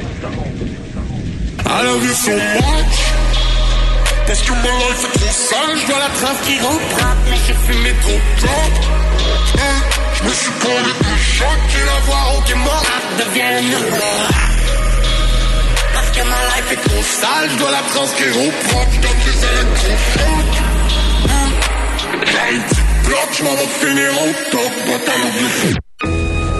I love you so much. Parce que ma life est trop sale, je dois la transcrire au propre. Mais j'ai fumé trop de clopes. Je me suis collé 2 shots. J'ai la voix ok, mon rap devient le nouveau. Parce que ma life est trop sale, je dois la transcrire au propre. Je donne des électrochocs. J'arrive du bloc, je m'en vais finir au top. But I love you.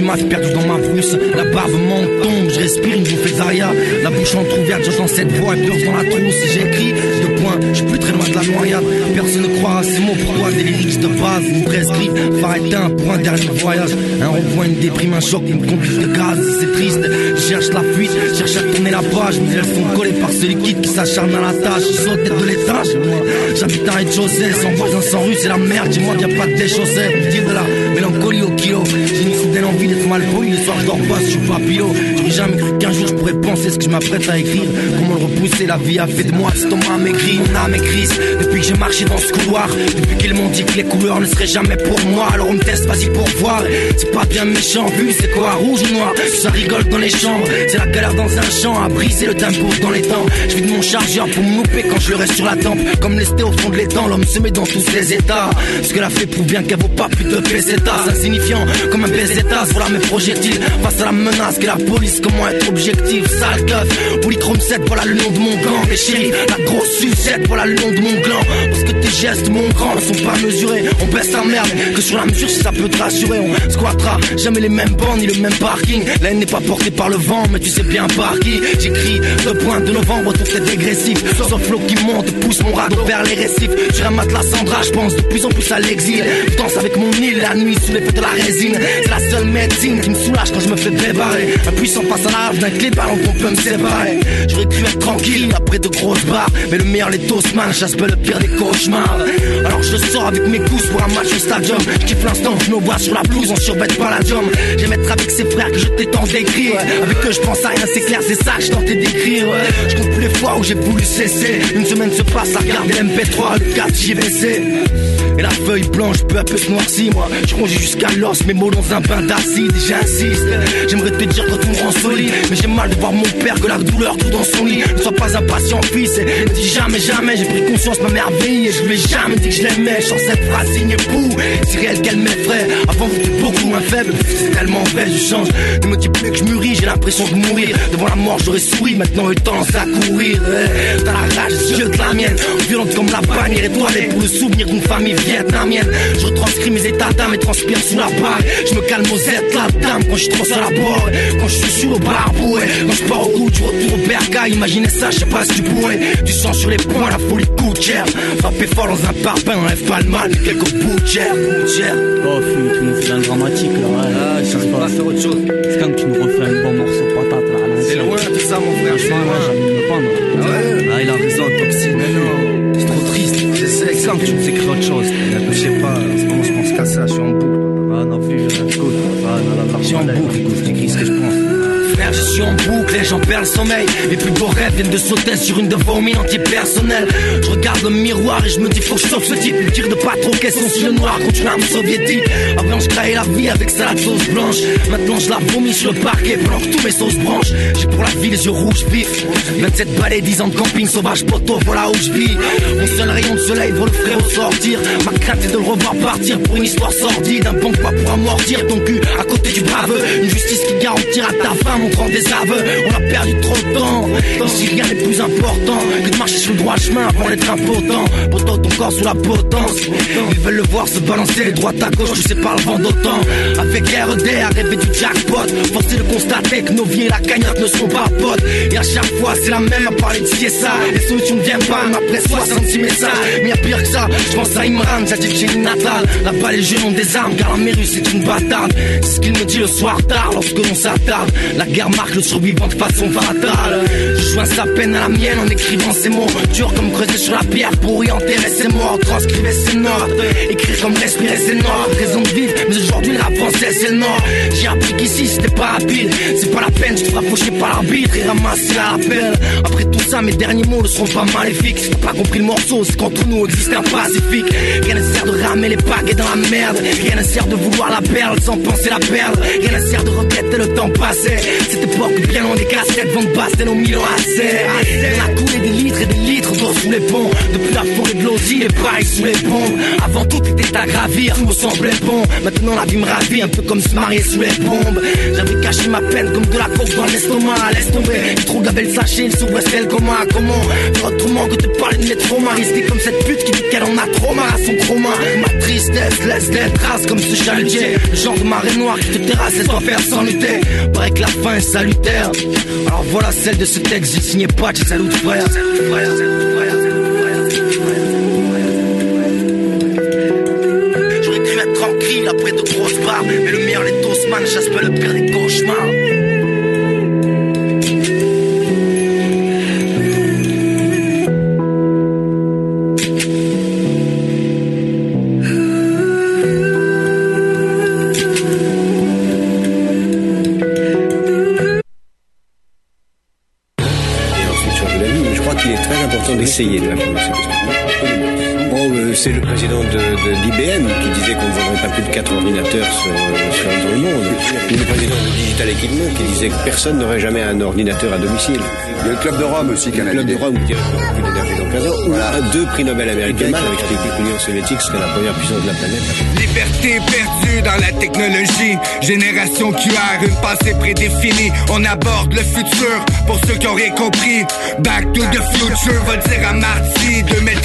maths perdu dans ma brousse. La barbe m'en tombe, je respire une bouffée d'Aria. La bouche entrouverte, j'entends cette voix et peur dans la trousse. Et j'écris 2 points, je suis plus très loin de la noyade. Personne ne croira à ces mots, pourquoi des lyrics de base nous prescrivent phare éteint pour un dernier voyage. Un rond-point, une déprime, un choc, une conduite de gaz. C'est triste, je cherche la fuite, je cherche à tourner la page. Mais elles sont collées par ce liquide qui s'acharne à la tâche. Ils sautent tête de l'étage. J'habite à rez-de-chaussée, sans voisin, sans rue, c'est la merde. Dis-moi qu'il n'y a pas de déchaussée. Dire de la mélancolie au kilo. J'ai une soudaine envie d'être mal poli. Le soir, je dors pas, je suis papillot. J'aurais jamais cru qu'un jour je pourrais penser ce que je m'apprête à écrire. Comment le repousser, la vie a fait de moi l'estomac maigri. Mon âme est grise depuis que j'ai marché dans ce couloir. Depuis qu'ils m'ont dit que les couleurs ne seraient jamais pour moi. Alors on me teste, vas-y pour voir. C'est pas bien méchant, vu c'est quoi, rouge ou noir. Ça rigole dans les chambres, c'est la galère dans un champ. À briser le tempo dans les temps. Je vide mon chargeur pour me louper quand je le reste sur la tempe. Comme lesté au fond de l'étang, l'homme se met dans tous les états. Ce que la fait prouve bien qu'elle vaut pas plus de pesetas. Insignifiant comme un pesetas, voilà mes projectiles. Face à la menace que la police, comment être objectif. Sale keuf, Polychrome 7, voilà le nom de mon gang. Les shérifs, la grosse sucette, voilà le nom de mon gland. Parce que tes gestes, mon grand, ne sont pas mesurés. On baisse ta merde, que sur la mesure si ça peut te rassurer. On squattera jamais les mêmes bancs ni le même parking. La haine n'est pas portée par le vent, mais tu sais bien par qui. J'écris 2 points de novembre, tout est dégressif. Sauf l'eau qui monte, pousse mon radeau vers les récifs. J'ai un matelas Sandra, je pense de plus en plus à l'exil. Je danse avec mon île la nuit sous l'effet de la résine. C'est la seule médecine qui me soulage quand je me fais débarrer. Un puissant face à l'âge d'un clé ballon qu'on peut me séparer. J'aurais cru être tranquille après de grosses barres, mais le meilleur les Toastman chasse pas le pire des cauchemars. Alors je sors avec mes gousses pour un match au stadium. Je kiffe l'instant, je me vois sur la blouse en survêt palladium. J'aime être avec ses frères que je t'étends d'écrire. Avec eux je pense à rien, c'est clair, c'est ça que je tentais d'écrire. Je compte plus les fois où j'ai voulu cesser. Une semaine se passe à regarder l'MP3, le 4 JVC. Et la feuille blanche peu à peu se noircit. Moi je ronge jusqu'à l'os, mes mots dans un bain d'acide. Et j'insiste, j'aimerais te dire quand tu me rends solide, mais j'ai mal de voir mon père que la douleur tout dans son lit. Ne sois pas impatient fils, et ne dis jamais jamais. J'ai pris conscience ma merveille et je lui ai jamais dit que je l'aimais. Je sens cette phrase signée pou, si réelle qu'elle m'effraie. Avant vous étiez beaucoup moins faible, c'est tellement vrai je change. Ne me dis plus que je mûris, j'ai l'impression de mourir. Devant la mort j'aurais souri, maintenant eu tendance à courir. Dans la rage des yeux de la mienne, violente comme la bannière étoilée pour le souvenir d'une famille vietnamienne. Je retranscris mes états d'âme et transpire sous la bague. Je me calme aux aides la dame quand je suis trop sur la bord. Quand je suis sur le barboué, quand je pars au goût du retour au bercail. Imaginez ça, je sais pas si tu pourrais. Du sang sur les poings, la folie coûte cher. Frapper fort dans un parpaing, enlève pas le mal, mais quelques bouts de chair.
Oh, tu nous fais un dramatique là.
Ah, je sais pas faire autre chose.
C'est quand tu nous refais un bon morceau de patate là.
C'est loin tout ça, mon frère.
Franchement, là, j'ai envie de me pendre.
Ah ouais?
Ah, il a raison, Toxine.
Mais non, c'est trop triste. C'est quand que tu nous écris autre chose. Je sais pas, en ce moment je pense qu'à ça, je suis en boucle.
Ah, on a vu, écoute.
Je suis en boucle, écoute, j'écris ce que je pense. Frère, je suis en boucle et j'en perds le sommeil. Les plus beaux rêves viennent de sauter sur une de vos mines anti-personnelles. Je regarde le miroir et je me dis faut que je sauve ce type. Il tire de pas trop question sur le noir contre une arme soviétique. Avant je créais la vie avec salade sauce blanche. Maintenant je la vomis sur le parquet pendant que tous mes sauces branchent. J'ai pour la vie les yeux rouges vifs. 27 balais, 10 ans de camping sauvage poteau, voilà où je vis. Mon seul rayon de soleil voit le frérot sortir. Ma crainte est de le revoir partir pour une histoire sordide. Un bon pas pour amortir ton cul à côté du braveux. Une justice qui garantira ta fin montrant des aveux. On a perdu trop de temps. Ici rien n'est plus important que de marcher sur le droit chemin avant d'être impotent. Pourtant ton corps sous la potence. Ils veulent le voir se balancer les droites à gauche, tu sais par le vent d'autant. Avec R.E.D. à rêver du jackpot. Forcé de constater que nos vies et la cagnotte ne sont pas potes. Et à chaque fois c'est la même à parler de ci et ça. Les solutions ne viennent pas même après 66 messages. Mais y'a pire que ça, je pense à Imran, ça dit que j'ai une natale. Là-bas les jeunes ont des armes car la mairie c'est une bâtarde. C'est ce qu'il me dit le soir tard lorsque l'on s'attarde. La guerre marque le survivant de façon fatale. Je joins sa peine à la mienne en écrivant ces mots. Dur comme creuser sur la pierre pour y enterrer ses morts. Transcrivez ses notes, écrire comme respirer ses notes. Raison de vivre, mais aujourd'hui le rap français c'est le nord. J'ai appris qu'ici c'était pas habile. C'est pas la peine, tu te feras faucher par l'arbitre et ramasser la rappel. Après tout ça mes derniers mots ne seront pas maléfiques. Si t'as pas compris le morceau, c'est qu'entre nous existe un pacifique. Rien ne sert de ramer les paquets dans la merde. Rien ne sert de vouloir la perle sans penser la perdre. Rien ne sert de regretter le temps passé.
cette époque, bien loin des casquettes, vent de basse, t'es nos mille à serre. On a coulé des litres et des litres d'eau sous les ponts. Depuis la forêt de l'Audi, les pailles sous les bombes. Avant tout était à gravir, tout me semblait bon. Maintenant la vie me ravit, un peu comme se marier sous les bombes. J'avais caché ma peine comme de la coke dans l'estomac. Laisse tomber, j'ai trop de la belle sachet, sous Westel comment faire autrement que de parler de mes traumas. Risquer comme cette pute qui dit qu'elle en a trop marre à son trauma. Ma tristesse laisse des traces comme ce chalutier. Le genre de marée noire qui te terrasse, laisse-toi faire sans lutter. Paraît que la fin est salutaire. Alors voilà celle de ce texte, j'ai signé pas, j'ai salut frère. J'aurais dû être tranquille après de grosses barres, mais le meilleur les Tosman chasse pas le pire des cauchemars.
D'essayer de la prononcer. Bon, c'est le président de l'IBM qui disait qu'on ne vendrait pas plus de 4 ordinateurs dans le monde. Et le président de Digital Equipment qui disait que personne n'aurait jamais un ordinateur à domicile.
Il y a le Club de Rome aussi qui a
le Club de Rome qui dirait qu'on n'a plus d'énergie dans 15 ans. Voilà. 2 prix Nobel américains qui avaient expliqué que l'Union soviétique serait la première puissance de la planète.
Liberté perdue dans la technologie. Génération QR, une passée prédéfinie. On aborde le futur pour ceux qui ont rien compris. Back to the future, va dire à Marty.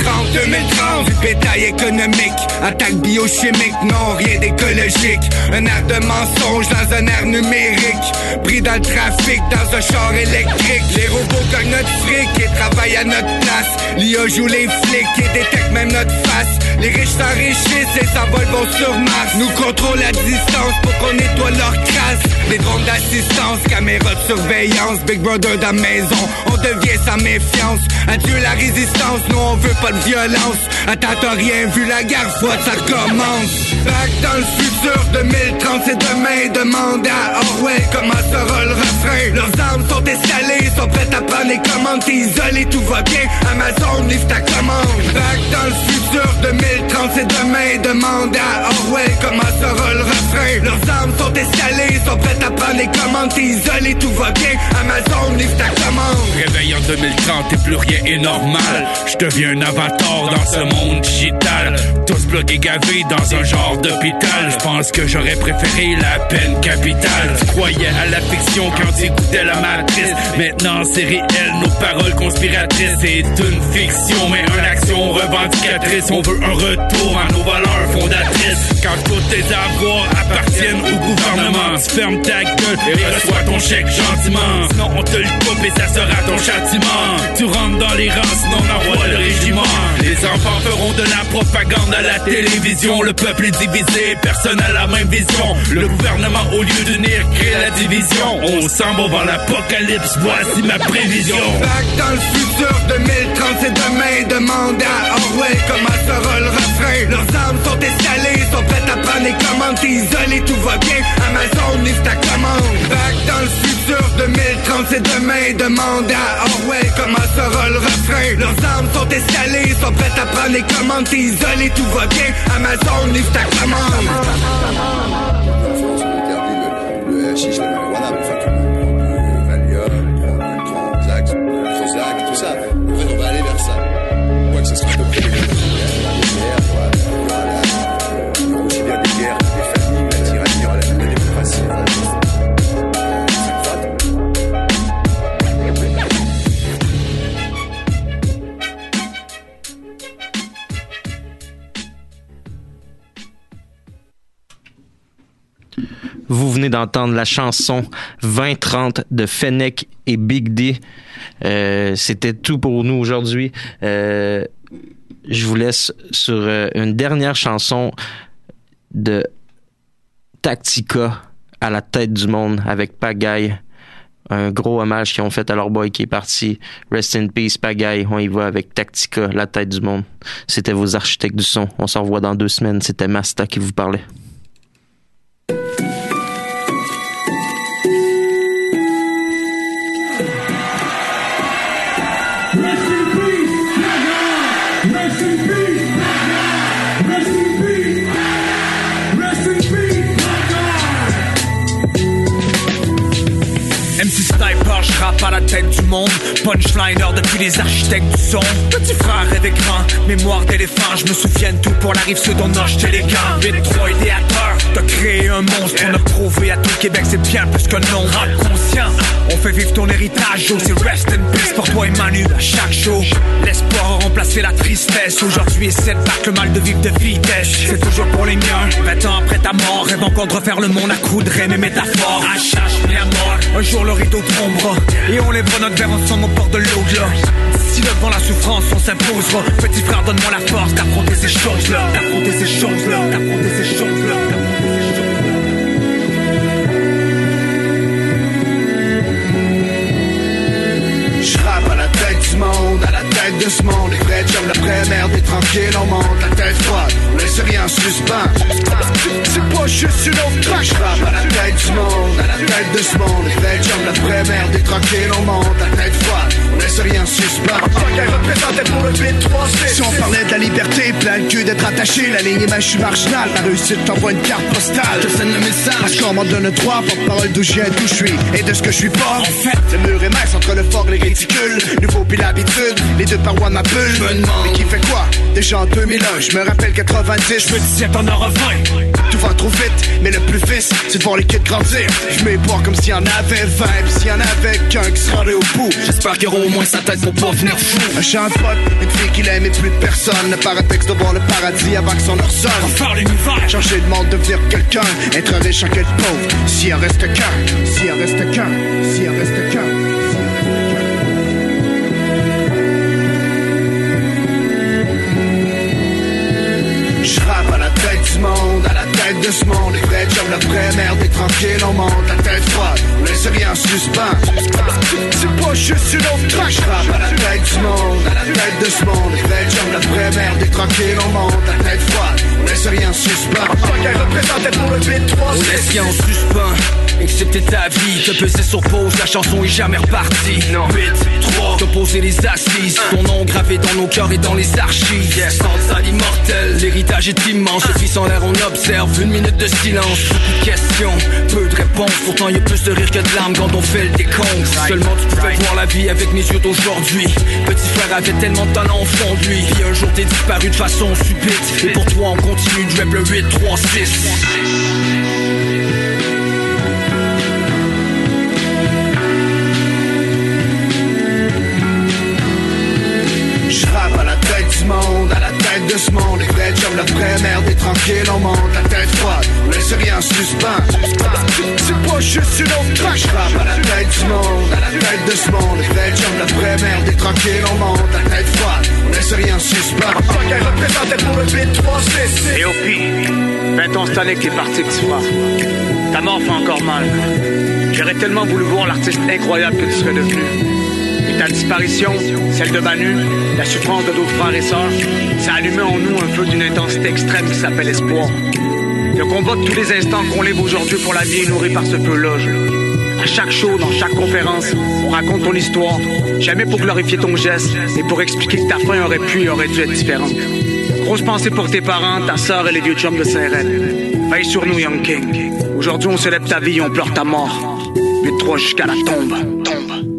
2030, du bétail économique. Attaque biochimique, non, rien d'écologique. Un art de mensonge dans un art numérique. Pris dans le trafic, dans un char électrique. Les robots gagnent notre fric et travaillent à notre place. L'IA joue les flics et détecte même notre face. Les riches s'enrichissent et s'envolent vont sur Mars. Nous contrôlent à distance pour qu'on nettoie leur crasse. Des drones d'assistance, caméras de surveillance. Big Brother dans la maison, on devient sans méfiance. Adieu la résistance, nous on veut pas de violence. Attends, t'as rien vu, la guerre froide, ça recommence. Back dans le futur, 2030 c'est demain. Demande à Orwell comment sera le refrain. Leurs armes sont escalées, sont prêtes à prendre les commandes. T'es isolé, tout va bien, Amazon livre ta commande. Back dans le futur, 2030 c'est demain. Demande à Orwell comment sera le refrain. Leurs armes sont escalées, sont prêtes à prendre les commandes. T'es isolé, tout va bien, Amazon livre ta commande.
Réveil en 2030 et plus rien est normal. Je deviens un avatar dans ce monde digital. Tous bloqués gavés dans un genre d'hôpital. Je pense que j'aurais préféré la peine capitale. Tu croyais à la fiction quand tu écoutais la matrice. Maintenant c'est réel, nos paroles conspiratrices. C'est une fiction mais une action revendicatrice. On veut un retour à nos valeurs fondatrices. Quand tous tes avoirs appartiennent au gouvernement, tu fermes ta gueule et reçois ton chèque gentiment. Sinon on te le coupe et ça sera ton châtiment. Tu rentres dans les rangs, sinon on envoie le régiment. Les enfants feront de la propagande à la télévision. Le peuple est divisé, personne n'a la même vision. Le gouvernement au lieu d'unir crée la division. On s'en va vers l'apocalypse, voici ma prévision.
Back dans le futur, 2030 c'est demain. Demande à Orwell comment sera le refrain. Leurs armes sont escalées, sont prêtes à prendre les commandes. T'es isolé, tout va bien, Amazon livre ta commande. Back dans le futur, 2030 c'est demain. Demande à Orwell comment sera le refrain. Leurs armes sont escalées, sont prêtes à prendre les commandes. T'es isolé, tout va bien, Amazon livre ta commande.
Le hashish, la marijuana, enfin tout le Valium, Transac, tout ça. En fait, on va aller vers ça. On voit que ça sera de près des guerres, il y aura aussi bien des guerres, des familles, la tyrannie, il y aura la démocratie.
Vous venez d'entendre la chanson 2030 de Fennec et Big D. C'était tout pour nous aujourd'hui. Je vous laisse sur une dernière chanson de Tactica, à la tête du monde, avec Pagaille. Un gros hommage qu'ils ont fait à leur boy qui est parti. Rest in peace, Pagaille. On y va avec Tactica, la tête du monde. C'était vos architectes du son. On se revoit dans 2 semaines. C'était Masta qui vous parlait.
rappe à la tête du monde, punchliner depuis les architectes du son. Petit frère rêve grand, mémoire d'éléphant. Je me souviens de tout pour la rive sud, on a jeté les gants. 8-3 idéateur, t'as créé un monstre. On a prouvé à tout le Québec, c'est bien plus qu'un nom. Rap conscient, on fait vivre ton héritage. Oh, c'est rest in peace pour toi et Manu à chaque show. L'espoir a remplacé la tristesse. Aujourd'hui est setback, le mal de vivre de vitesse. C'est toujours pour les miens, 20 ans après ta mort. Rêve encore de refaire le monde à coups de rêve et métaphores. HH, mis à mort, un jour le rideau tombera et on lèvera notre verre ensemble au bord de l'au-delà. Si devant la souffrance on s'imposera, petit frère donne-moi la force d'affronter ces choses-là, d'affronter ces choses-là, d'affronter ces choses-là.
J'rappe à la tête du monde, à la tête de ce monde. Les vrais chums d'après merde, et tranquille, on monte la tête froide, on laisse rien en suspens. C'est pas juste une autre track. J'rappe à la tête du monde, à la tête de ce monde. Les vrais chums d'après merde, et tranquille, on monte la tête froide, on laisse rien en suspens. Qu'elle représentait pour le 8-3-6. Si on parlait de la liberté, plein le cul d'être attaché. La ligne image, je suis marginal, la réussite t'envoie une carte postale. Je sène le message, qu'on m'en donne 3, porte-parole d'où je viens, d'où je suis et de ce que je suis pas. En fait, le mur est mince entre le fort et les ridicule. Nouveau pis l'habitude, les deux parois de ma bulle. Je me demande, mais qui fait quoi? Déjà en 2001, je me rappelle 90. Je me disais t'en auras 20. Tout va trop vite, mais le plus vice, c'est de voir les kids grandir. Je mets boire comme s'il y en avait 20, pis s'il y en avait qu'un qui se rendait au bout. J'espère qu'il y aura au moins sa tête pour pas venir fou. Un chant de pote, une fille qu'il aime et plus de personne. Le paratexte de voir le paradis avant que son heure sonne. Faire l'univers, changer de monde, devenir quelqu'un. Être riche en quel pauvre, s'il en reste qu'un. S'il en reste qu'un, s'il en reste qu'un. J'rappe à la tête du monde, à la tête de ce monde. Les vrais jobs, la vraie merde, et tranquille, on monte la tête froide, on laisse rien en suspens. C'est pas juste une autre track. J'rappe à la tête du monde, à la tête de ce monde. Les vrais jobs, la vraie merde, et tranquille, on monte la tête froide, on laisse rien en suspens. Qu'elle représentait pour le 8-3.
On laisse rien en suspens, excepté ta vie. Te peser sur pause, la chanson est jamais repartie. Non, 8-3, te poser les assises. Ton nom gravé dans nos cœurs et dans les archives. Sans à l'immortel, l'héritage est immense. Le fils en l'air, on observe une minute de silence. Beaucoup de questions, peu de réponses. Pourtant y'a plus de rire que de larmes quand on fait le décompte. Seulement tu pouvais voir la vie avec mes yeux d'aujourd'hui. Petit frère avait tellement de talent au fond de lui. Puis un jour t'es disparu de façon subite. Et pour toi on continue de rap le 8-3-6.
J'rappe à la tête du monde, à la tête de ce monde. Les vrais jobs, la vraie merde, et tranquille, on monte la tête froide, on laisse rien en suspens. C'est pas juste une autre track. J'rappe à la tête du monde, à la tête de ce monde. Les vrais jobs, la vraie merde, et tranquille, on monte la tête froide, on laisse rien en suspens. Qu'elle représentait pour le 8-3-6.
Et au pire, 20 ans cette année que t'es parti, petit frère. Ta mort fait encore mal. J'aurais tellement voulu voir l'artiste incroyable que tu serais devenu. Et ta disparition, celle de Manu, la souffrance de d'autres frères et sœurs, ça a allumé en nous un feu d'une intensité extrême qui s'appelle espoir. Le combat de tous les instants qu'on livre aujourd'hui pour la vie est nourri par ce feu-là. À chaque show, dans chaque conférence, on raconte ton histoire, jamais pour glorifier ton geste, mais pour expliquer que ta fin aurait pu et aurait dû être différente. Grosse pensée pour tes parents, ta sœur et les vieux chums de Saint-Red. Veille sur nous, Young King. Aujourd'hui, on célèbre ta vie et on pleure ta mort. 8-3 jusqu'à la tombe.